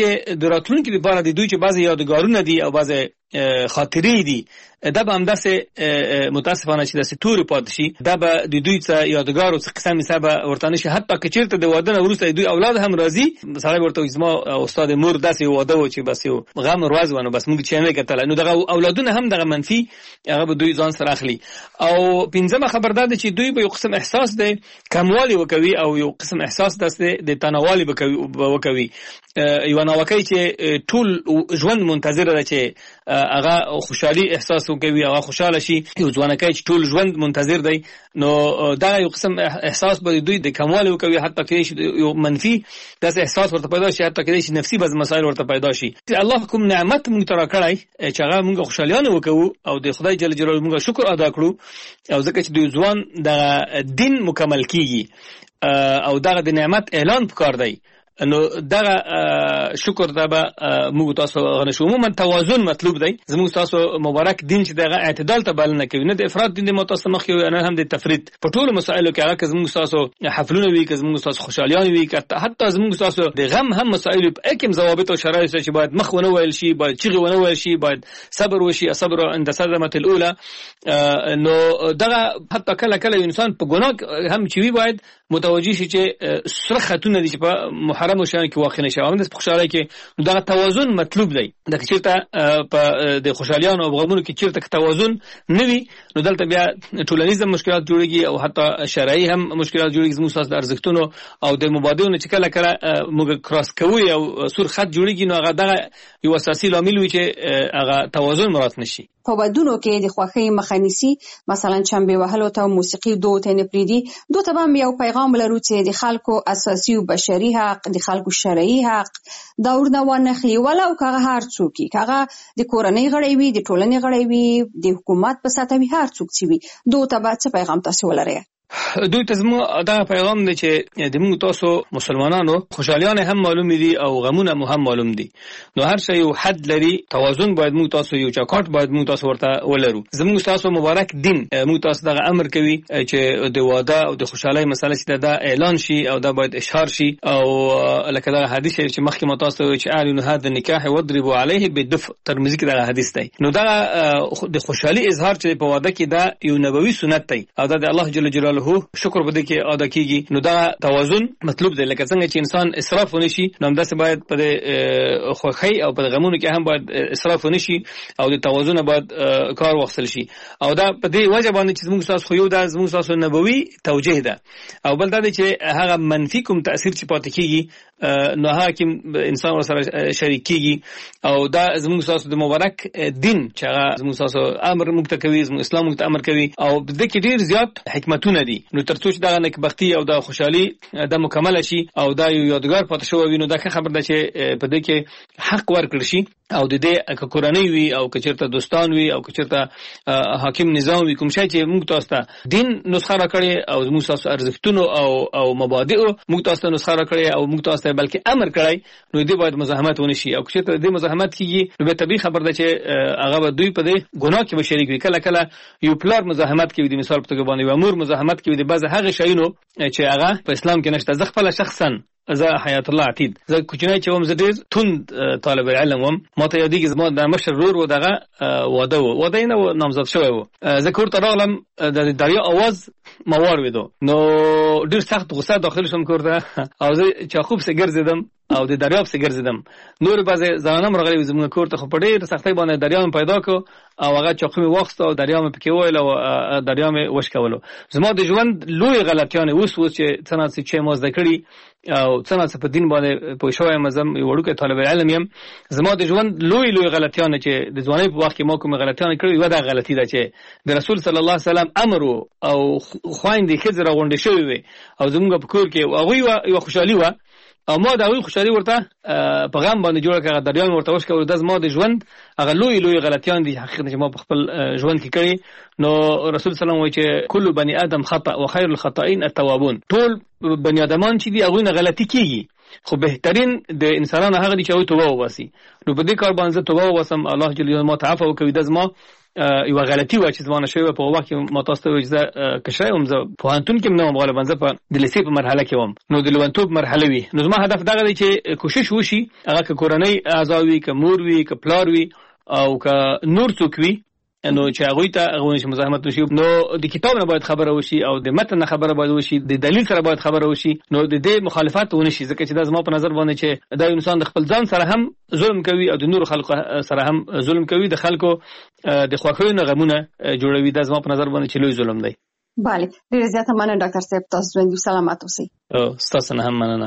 چې د راتلونکي لپاره د دوی چې بعضی یادګارونه دي او بعضی خاطرې دي دا به هم داسې متاسفانه چې داسې تورې پاتې شي دا به د دوی څه یادګار او څه قسم حساب ورته نه شي حتی که چېرته د واده نه وروسته دوی اولاد هم راځي سړی ورته وایي زما استاد مور داسې واده و چې بس یو غم ورځ و نو بس موږ چې یې نه کتله نو دغه اولادونه هم دغه منفي هغه به دوی ځان سره اخلي او پنځمه خبر دا ده چې دوی به یو قسم احساس دی کموالي وکوي او یو قسم احساس داسې د تنوالي وکوي یو ناوکۍ چې ټول ژوند منتظره ده چې هغه خوشحالي احساس وکوي هغه خوشاله شي یو ځوانکی چې ټول ژوند منتظر دی نو دا یو قسم احساس به دوی د کموالي وکوي حتی کېدای شي یو منفي داسې احساس ورته پیدا شي حتی کېدای شي نفسي بعض مسایل ورته پیدا شي الله کوم نعمت موږ ته راکړی چې هغه موږ خوشحالیانه وکړو او د خدای جل جلاله موږ شکر ادا کړو او ځکه چې د ځوان د دین مکمل کیږي او دغه د نعمت اعلان پکار دی نو دغه شکر دا به موږ تاسو غنښو عموما توازن مطلوب دی زموږ تاسو مبارک دین چې دغه اعتدال ته بلنه کوي نه د افراط دین د متاسمخ یو نه هم د تفرید په ټولو مسایلو کې هغه زموږ تاسو حفلونه وی که زموږ تاسو خوشالیان وی که حتی زموږ تاسو د غم هم مسایلو په اکم ضوابط او شرایط چې باید مخ ونه ویل شي باید چیغه ونه ویل شي باید صبر وشي صبر عند صدمه الاولى نو دغه حتی کله کله انسان په ګناه هم چې وی باید متوجي شي چې سره خاتون دي چې په محرم او شان کې واقع نشي او د خوشاله کې دغه توازن مطلوب دی د چیرته په د خوشالیانو او غمونو کې چیرته توازن نوي نو دلته بیا ټولنیز مشکلات جوړيږي او حتی شرعي هم مشکلات جوړيږي زموږ ساس د ارزښتونو او د مبادلونو چې کله کله موږ کراس کوي او سور خط جوړيږي نو هغه دغه یو اساسي لامل وي چې هغه توازن مراد نشي په ودونو کې د خوښۍ مخنیسي مثلا چمبه وهلو ته موسیقي دوت نه پریدي دوت به یو پیغام لرو چې د خلکو اساسي او بشري حق د خلکو شرعي حق دا ورنه ونخلي ولا او هغه هر څوک هغه د کورنۍ غړي وي د ټولنې غړي وي د حکومت په ساته وي هر څوک چې وي دوت به څه پیغام تاسو ولرئ دوی ته زموږ دا پیغام دی چې د موږ تاسو مسلمانانو خوشالیان هم معلوم دي او غمونه هم معلوم دي نو هر شی یو حد لري توازن باید موږ تاسو یو چاکاټ باید موږ تاسو ورته ولرو زموږ تاسو مبارک دین موږ تاسو دغه امر کوي چې د واده او د خوشحالۍ مسله چې دا اعلان شي او دا باید اشهار شي او لکه دا حدیث چې مخکې ما تاسو چې اعلان هذا النکاح وضربوا عليه بالدف ترمذی کې دا حدیث دی نو دا د خوشحالۍ اظهار چې په واده کې دا یو نبوي سنت دی او دا د الله جل جلاله شکر بده کې ادا کیږي نو دا توازن مطلوب دی لکه څنګه چې انسان اسراف ونشي نو همداسې باید په خوښۍ او په غمونو کې هم باید اسراف ونشي او د توازن باید کار واخیستل شي او دا په دې وجه باندې چې موږ تاسو خو یو دا موږ تاسو نبوي توجیه ده او بل دا چې هغه منفي کوم تاثیر چې پاتې کیږي نو حاکم انسان سره شریک کیږي او دا زموږ تاسو د مبارک دین چې هغه زموږ تاسو امر موږ ته کوي زموږ اسلام موږ ته امر کوي او د دې کې ډیر زیات حکمتونه دي نو ترڅو چې دا نکبختی او دا خوشحالي د مکمل شي او دا یو یادګار پاتې شو وینو دا خبر ده چې په دې کې حق ورکړ شي او د دې که کورنۍ وي او که چېرته دوستان وي او که چېرته حاکم نظام وي کوم شی چې موږ تاسو ته دین نسخه راکړي او موږ تاسو ارزښتونو او او مبادئ موږ تاسو ته نسخه راکړي او موږ تاسو ته بلکې امر کړی نو دې باید مزاحمت ونه شي او که چېرته دې مزاحمت کیږي نو به طبیعي خبر ده چې هغه به دوی په دې ګناه کې به شریک وي کله کله یو پلار مزاحمت کوي د مثال په توګه باندې یو امور مزاحمت کوي د بعض هغه شیونو چې هغه په اسلام کې نشته زه خپل شخصا زه حیات الله عتید زه کوچنی چې وم زه ډېر توند طالب علم وم ما ته یادېږي زما د مشر ورور و دغه واده و واده یې نه و نامزد شوی و زه کور ته راغلم د دریا اواز ما واورېدو نو ډېر سخت غصه داخل شوم کور ته او زه چاقو پسې ګرځېدم او د دریاب پسې ګرځېدم نور بعضې زنانه هم راغلي وې زموږ کور ته خو په ډېر سختۍ باندې دریا مې پیدا کړو او هغه چاقو مې واخیسته او دریا مې پکې وویل او دریا مې وشکولو زما د ژوند لویې غلطیانې اوس اوس چې څه نه څه چې ما زده کړي او څه نه څه په دین باندې پوه شوی یم زه یو وړوکی طالب علم یم زما د ژوند لوی لوی غلطیانې چې د ځوانۍ په وخت کې ما کومې غلطیانې کړې یوه دا غلطي ده چې د رسول صلی الله علیه وسلم امر او خویندې ښځې راغونډې شوې وې او زموږ په کور کې هغوی یوه خوشحالي وه او ما د هغوی خوشحالي ورته په غم باندې جوړه کړه هغه دریان ورته وشکول دا زما د ژوند هغه لوی لوی غلطیان دي حقیقت چې ما په خپل ژوند کې کړي نو رسول صلی الله علیه وسلم وایي چې کل بني آدم خطأ و خیر الخطائین التوابون ټول بني آدمان چې دي هغوی نه غلطي کیږي خو بهترین د انسانانو هغه دي چې هغوی توبه وباسي نو په دې کار باندې زه توبه وباسم الله جل جلاله ما ته عفو وکړي دا زما یو غلطي و چې ځوانه شوی په وخت کې ما تاسو ته وځه کښای هم زه په انتون کې نو غالبا زه په د لیسې په مرحله کې وم نو د لونتوب مرحله وی نو زما هدف دا دی چې کوشش وشي هغه ک کورنۍ اعضاوي ک مور وی ک پلار وی او ک نور څوک وی نو چې هغه ته هغه نشي مزاحمت وشي نو د کتاب نه باید خبره وشي او د متن خبره باید وشي د دلیل سره باید خبره وشي نو د دې مخالفت ونشي ځکه چې دا زما په نظر باندې چې دا انسان د خپل ځان سره هم ظلم کوي او د نور خلکو سره هم ظلم کوي د خلکو د خوښیو نه غمونه جوړوي دا زما په نظر باندې چې لوی ظلم دی. بله ډیره زیاته مننه ډاکټر صاحب تاسو ژوند سلامت اوسئ. او تاسو نه هم مننه.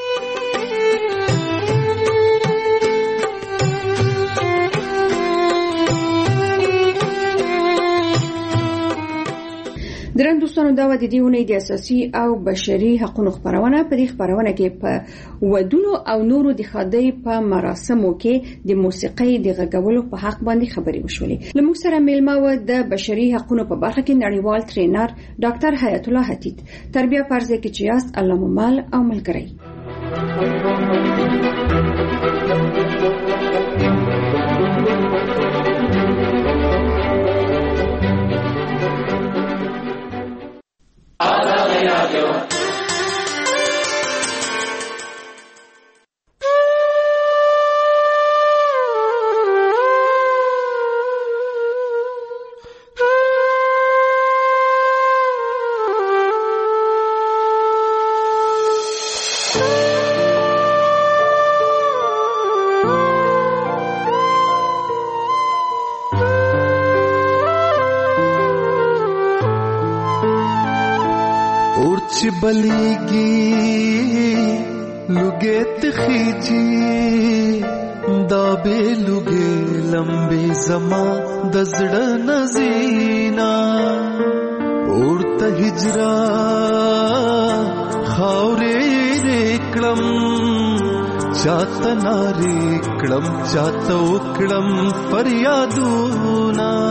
درن دوستانو دا و د دې ونې د اساسي او بشري حقوقو خبرونه په دې خبرونه کې په ودونو او نورو د خدای په مراسمو کې د موسیقۍ د غږولو په حق باندې خبرې وشولې. لموږ سره میلمه و د بشري حقوقو په برخه کې نړیوال ټرینر ډاکټر حیات الله حتیت. تربیه پرځه کې چې یاست الله مو مال او ملګری. بلیگی لگے تخیجی دابے لگے لمبے زمان دزڑ نزینا اورتا ہجرا خاورے ریکڑم چاہتا ناریکڑم چاہتا اکڑم فریادونا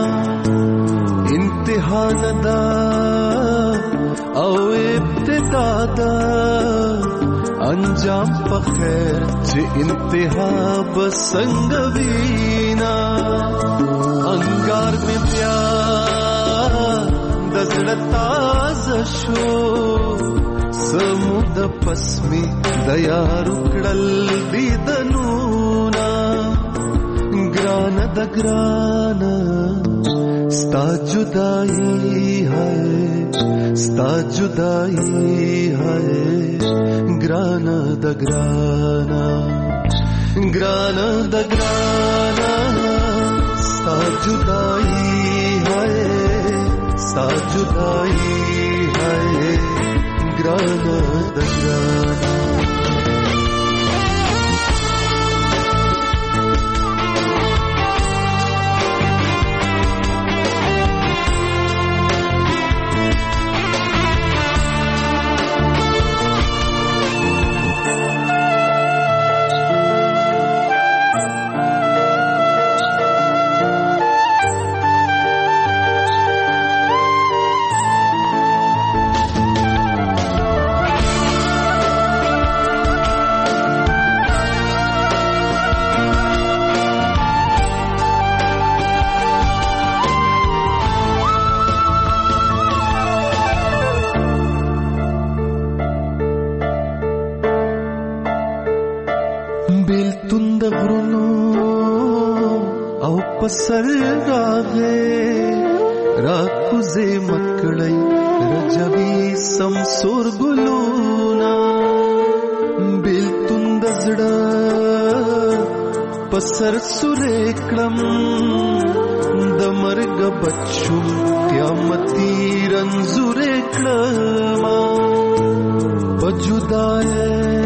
امتحان دا او ابتدا دا انجام پا خیر چه انتہا بسنگ وینا انگار میں بیا دزڑ تاز شو سمود پسمی دیا رکڑل دیدنونا گران دا گران ستا جدائی ہے ستا جدائی ہے گرانا دا گرانا گرانا دا گرانا ستا جدائی ہے ستا جدائی ہے گرانا دا گرانا. پسر راغے راکوزے مکڑی رجبی سمسور گلونا بیل تندزڑا پسر سریکڑم دمرگ بچم قیامتی رنزوریکڑما بجدائے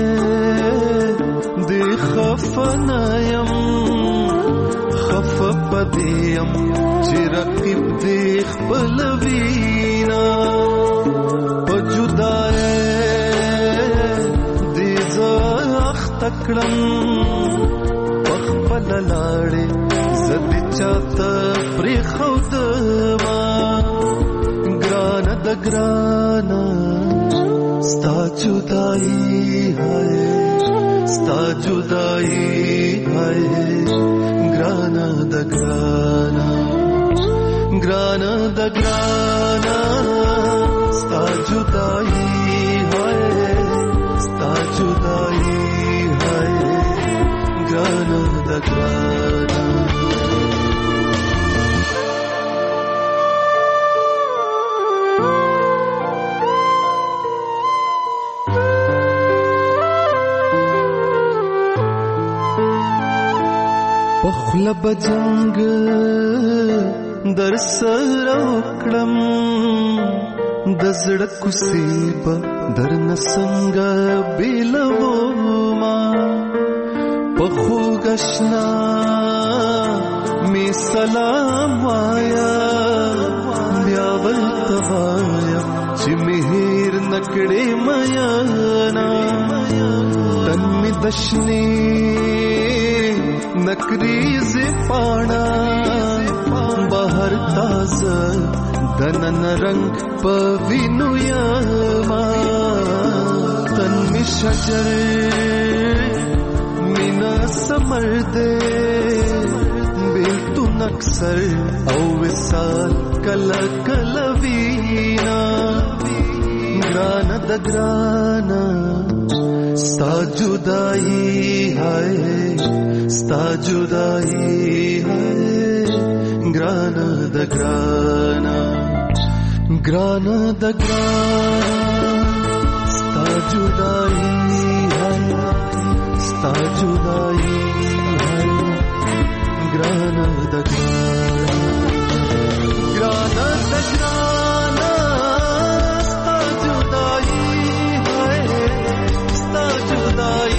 دے خفنایم خف پدیم چی رقیب دیخ پلوینا پجدائے دیز اختکڑم پخ پللاڑے زد چاہتا پری خودما گرانا دا گرانا ستا جدائی ہے ستا جدائی ہے گرانا دا گرانا ګران د ګران ستا جدائی ہے ستا جدائی ہے ګران د ګران پخله بجنګ در سره وکړم د زړه کوڅې به درنه څنګه بیلوما په خوږ اشنا می سلام وایا بیا ورته وایم چې مهر نکړې میانا تن می دشنې نکریز پانا بہر تازه دنن رنگ پوینو یما تن می شجر مینا سمر دے بیلتون اکثر او وصال کلا کلا وینا گران د گران ستا جدائی ہے ستا جدائی ہے گران د گران گران د گران ستا جدائی ہے ستا جدائی ہے گران د گران گران د گران ستا جدائی ہے ستا جدائی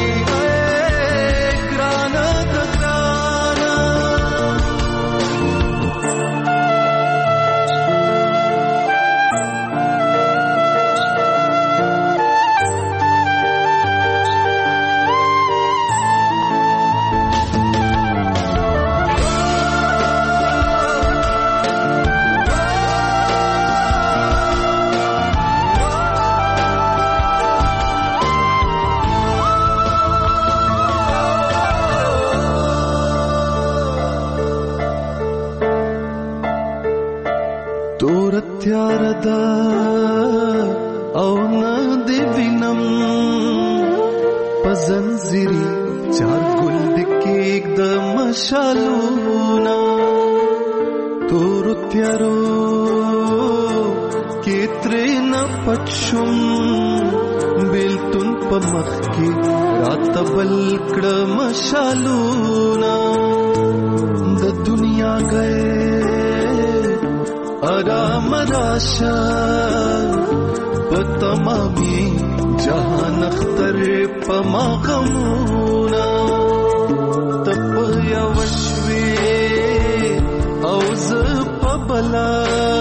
تیاردا او ندی وینم پزنزیری چار گل دکیک د مشالونا تور تیارو کتری نا پچشم بیلتون پا مخی رات بلکڑ مشالونا د دنیا گئے آرام راشا پتمامی جہان اختر پما غمونا تپ یوشوی اوز پبلا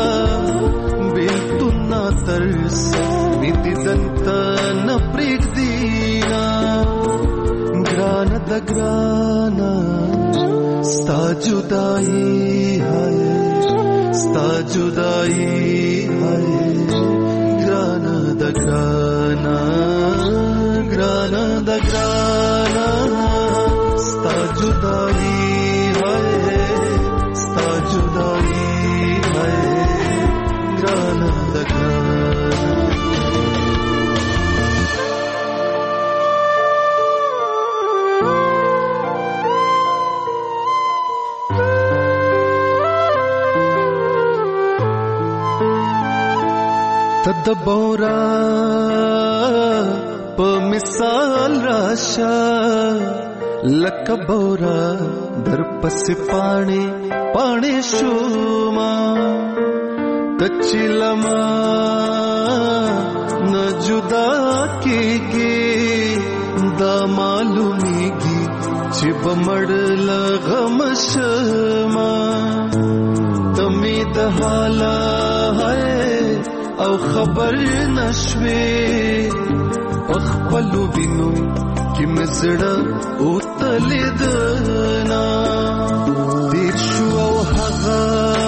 بیلتنا ترس میتی دنتا نپریک دینا گران د گرانا ستا جدائی ہے ستا جدائی ہے گران د گرانا گران د گرانا ستا جدائی ہے ستا جدائی ہے گران د گرانا د بورا په مثال راشا لکه بورا در پس پانی پانی شوما کچلما نه جدا کیږي دا معلومیږي چې بمړ لغم شما تمې د حالا ہے او خبر نشوي اخپلو وینو کی مزړه او تلدنا تیر شو او هغه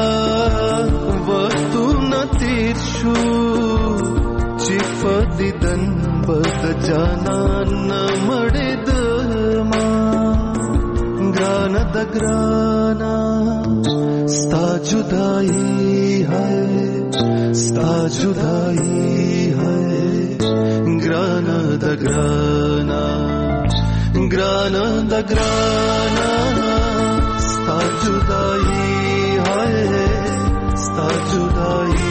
وختو نتیر شو چې فدیدن بد جانان مړې دما ګران د ګرانا स्ता जुदाई है स्ता जुदाई है ग्राना द ग्राना ग्राना द ग्राना स्ता जुदाई है स्ता जुदाई